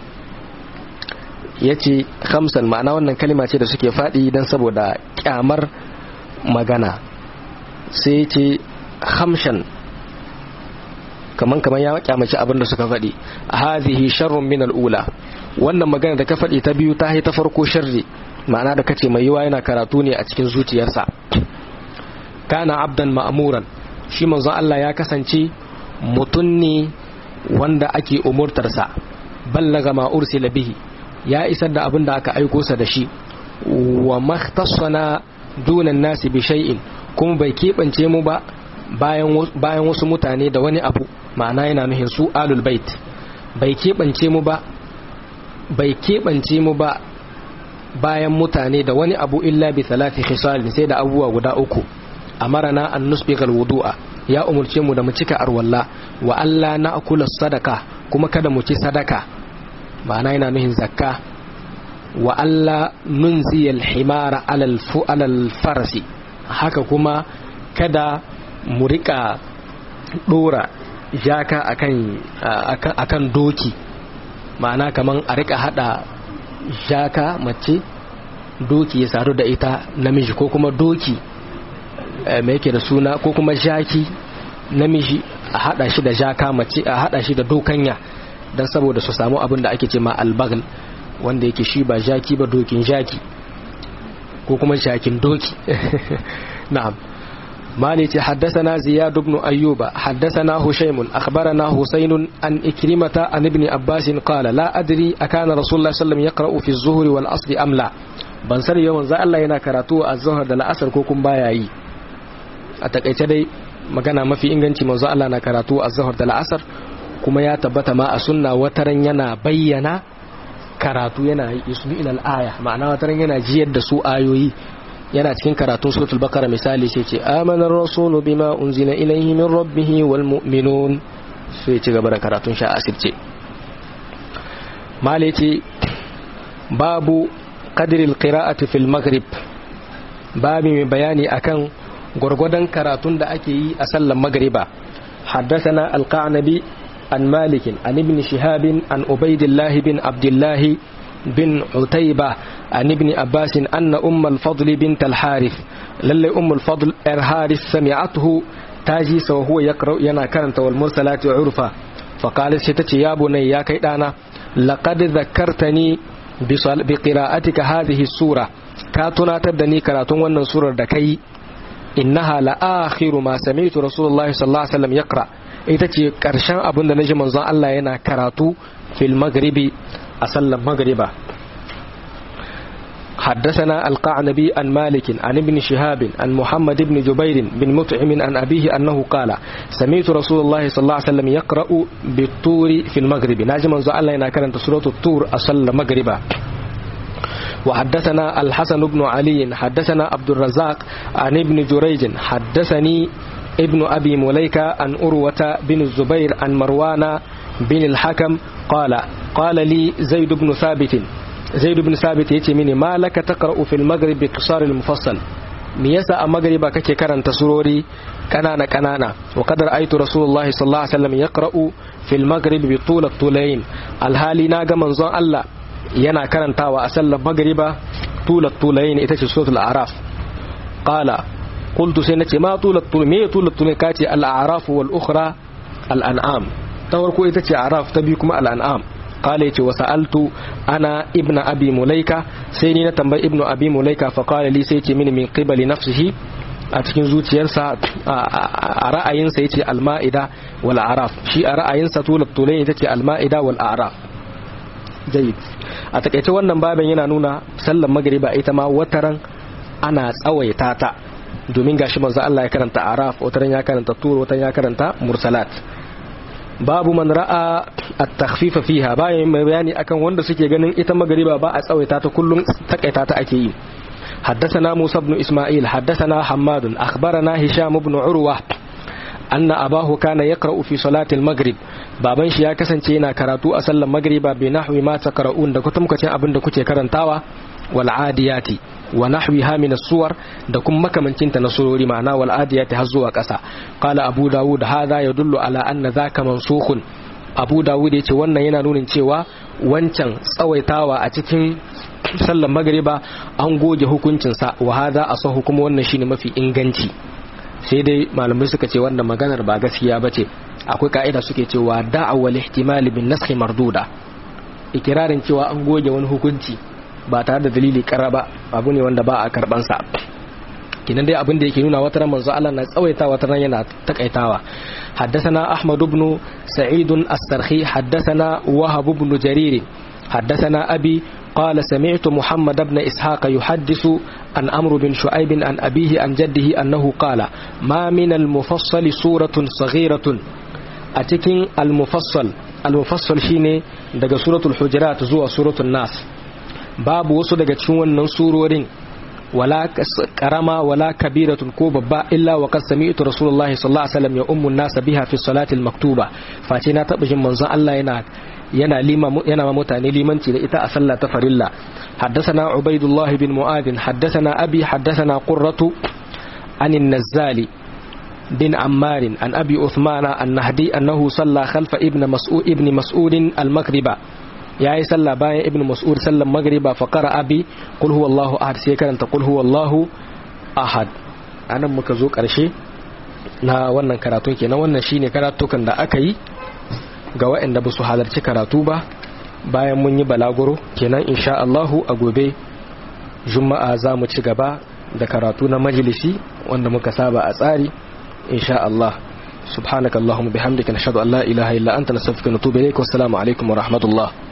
yace khamsan ma'ana wannan kalma ce da suke fadi dan saboda kyamar magana sai ce khamshan kaman ya kyamaci abin da suka faɗi hadhihi sharrun min al-ula wannan magana da ka faɗi ta biyu ta ta farko sharri ma'ana da kace mai yiwa yana karatu ne a cikin zuciyarsa kana abdan ma'muran shi manzo Allah ya kasance mutun ne wanda ake umurtarsa ballaga ma ursila bihi ya isar da abin da aka aiko sa da shi wa makhtassana dunan nasi bi shay'in kuma bai kebance mu ba bayan wasu mutane da wani abu ma'ana yana nuhin su alul bait bai keɓance mu ba bayan mutane da wani abu illa bi thalathi khisalin sai da abubuwa guda uku amarana an nusbighal wudu'a ya umurce mu da mu cika arwalla wa alla na'kula sadaka kuma kada mu ci sadaka ma'ana yana nuhin zakka wa alla nunziyal himara alal farasi haka kuma kada mu rika dora jaka akan doki ma'ana kaman a rika hada jaka mace doki ya saru da ita namiji ko kuma doki mai yake da suna ko kuma jaki namiji a hada shi da jaka mace a hada shi da dokanya dan saboda su samu abin da ake ce ma albagl wanda yake shi ba jaki ba dokin jaki ko kuma jakin doki na'am مالك حدثنا زياد بن أيوب حدثنا هشيم أخبرنا حسين عن إكرمة عن ابن عباس قال لا أدري أكان رسول الله صلى الله عليه وسلم يقرأ في الظهر والعصر أم لا بنصر يوم ذا الله ينا كراتو الظهر دل أسر كوكم بايعي أتكيت دي magana mafi inganci manzo Allah na karatu az-zuhr da al-asr kuma ya tabbata ma a sunna wataran yana bayyana karatu yana yusmi ila al-aya ma'ana wataran yana jiyar da su ayoyi yana cikin karatun suratul baqara misali sai ce amana ar-rasulu bima unzila ilayhi min rabbih wal mu'minun sai ci gaba da karatun sha asirce malati babu qadri al-qira'ati fil maghrib babu mai bayani akan gurgudan karatun da ake yi a sallar magriba haddathana al-qanabi an malik an ibn shihab an ubaydillah bin abdullah bin utayba عن ابن عباس أن أم الفضل بنت الحارث للي أم الفضل الحارث سمعته تاجيس وهو يقرأ ينكرنت والمرسلات عرفا فقالت ستتي يا بني يا كيدانا لقد ذكرتني بقراءتك هذه السورة كاتنا تبدني كراتون ونن سورة دكي إنها لآخر ما سمعت رسول الله صلى الله عليه وسلم يقرأ إتتي كرشان أبن نجم منظر الله ينا كراتو في المغرب أسلم مغربا حدثنا القعنبي عن مالك عن ابن شهاب عن محمد بن جبير بن مطعم عن أبيه أنه قال سمعت رسول الله صلى الله عليه وسلم يقرأ بالطور في المغرب ناجم انزع الله إنها كانت سورة الطور أصل مغربا وحدثنا الحسن بن علي حدثنا عبد الرزاق عن ابن جريج حدثني ابن أبي مليكة عن أروة بن الزبير عن مروان بن الحكم قال لي زيد بن ثابت yace mini malaka taqra'u fil maghrib bi qisar al mufassal me yasa a magriba kake karanta surori kanana wa qadar aitu rasulullahi sallallahu alaihi wasallam yaqra'u fil maghrib bi tul at-tulayn alhali naga manzon Allah yana karantawa a sallar magriba tul at-tulayn ita ce suratul a'raf qala qultu sai nace ma tul at-tulayn me tul at-tulayn kace al-a'raf wal ukhra al-an'am ta farko ita ce araf, ta biyu kuma al-an'am. qala yace wasa'altu ana ibnu abi mulaika, sai ni na tambayi ibnu abi mulaika fa qala li, sai yace mini min qibali nafsihi, a cikin zuciyarsa a ra'ayinsa yace al-ma'ida wal a'raf, shi a ra'ayinsa tulai ita ce al-ma'ida wal a'raf. jayyid. A takaice wannan babin yana nuna sallar magriba ita ma wataran ana tsawaita ta, domin gashi manzo Allah ya karanta araf, wataran ya karanta tur, wataran ya karanta mursalat. babu man ra'a at-takhfifa fiha, bayan mai bayani akan wanda suke ganin ita magriba ba a tsawaita ta, kullun takaita ta ake yi. حدثنا موسى بن إسماعيل حدثنا حماد أخبرنا هشام بن عروة أن أباه كان يقرأ في صلاة المغرب، بابن شيا كسنتينا كراتو أسل المغرب بنحو ما تقرؤون دكتم كتن أبن دكتي كرنتاوا والعاديات ونحوها من الصور دكم مكمنتين تنصروري معنا والعاديات هزوا كسا. قال أبو داود هذا يدل على أن ذاك منسوخ. أبو داود يتي وانا ينانون تيوا وانشان سويتاوا أتكين sallar magriba an goge hukuncinsa, wa hadha asahu, kuma wannan shine mafi inganci. sai dai malamai suka ce wannan maganar ba gaskiya bace, akwai ka'ida suke cewa da'awa al-ihtimal bin nasakh marduda, ikirarin cewa an goge wani hukunci ba tare da dalili karaba abu ne wanda ba a karban sa. kinan dai abin da yake nuna wata ran manzo Allah na tsawaita, wata ran yana takaitawa. حدثنا أحمد بن سعيد السرخي حدثنا وهب بن جرير حدثنا أبي قال سمعت محمد بن إسحاق يحدث عن عمرو بن شعيب عن أبيه عن جده أنه قال ما من المفصل سورة صغيرة أتكين المفصل شيني دقى سورة الحجرات زوى سورة الناس، باب وصل دقى تشون ننصورين ولا كرما ولا كبيرة كوبا إلا وقد سمعت رسول الله صلى الله عليه وسلم يؤم الناس بها في الصلاة المكتوبة. فاتنا تبجي منزع الله yana mutane limanci da ita a sallah ta farilla. حدثنا عبيد الله بن معاذ حدثنا أبي حدثنا قرة عن النزال بن عمار عن أبي عثمان النهدي أنه صلى خلف ابن مسعود المغرب، يعني صلى باين ابن مسعود صلى المغرب فقرأ أبي قل هو الله أحد، سيكرا تقول هو الله أحد. أنا مكزوك أرشي na wannan karatun kenan, wannan shine karatukan da aka yi ga waɗanda ba su halarci karatu ba bayan mun yi balaguro kenan. insha Allahu a gobe juma'a za mu ci gaba da karatu na majalisi wanda muka saba a tsari insha Allah. subhanakallahumma bihamdika nashhadu an la ilaha illa anta nastaghfiruka wa natubu ilayk. wassalamu alaikum wa rahmatullah.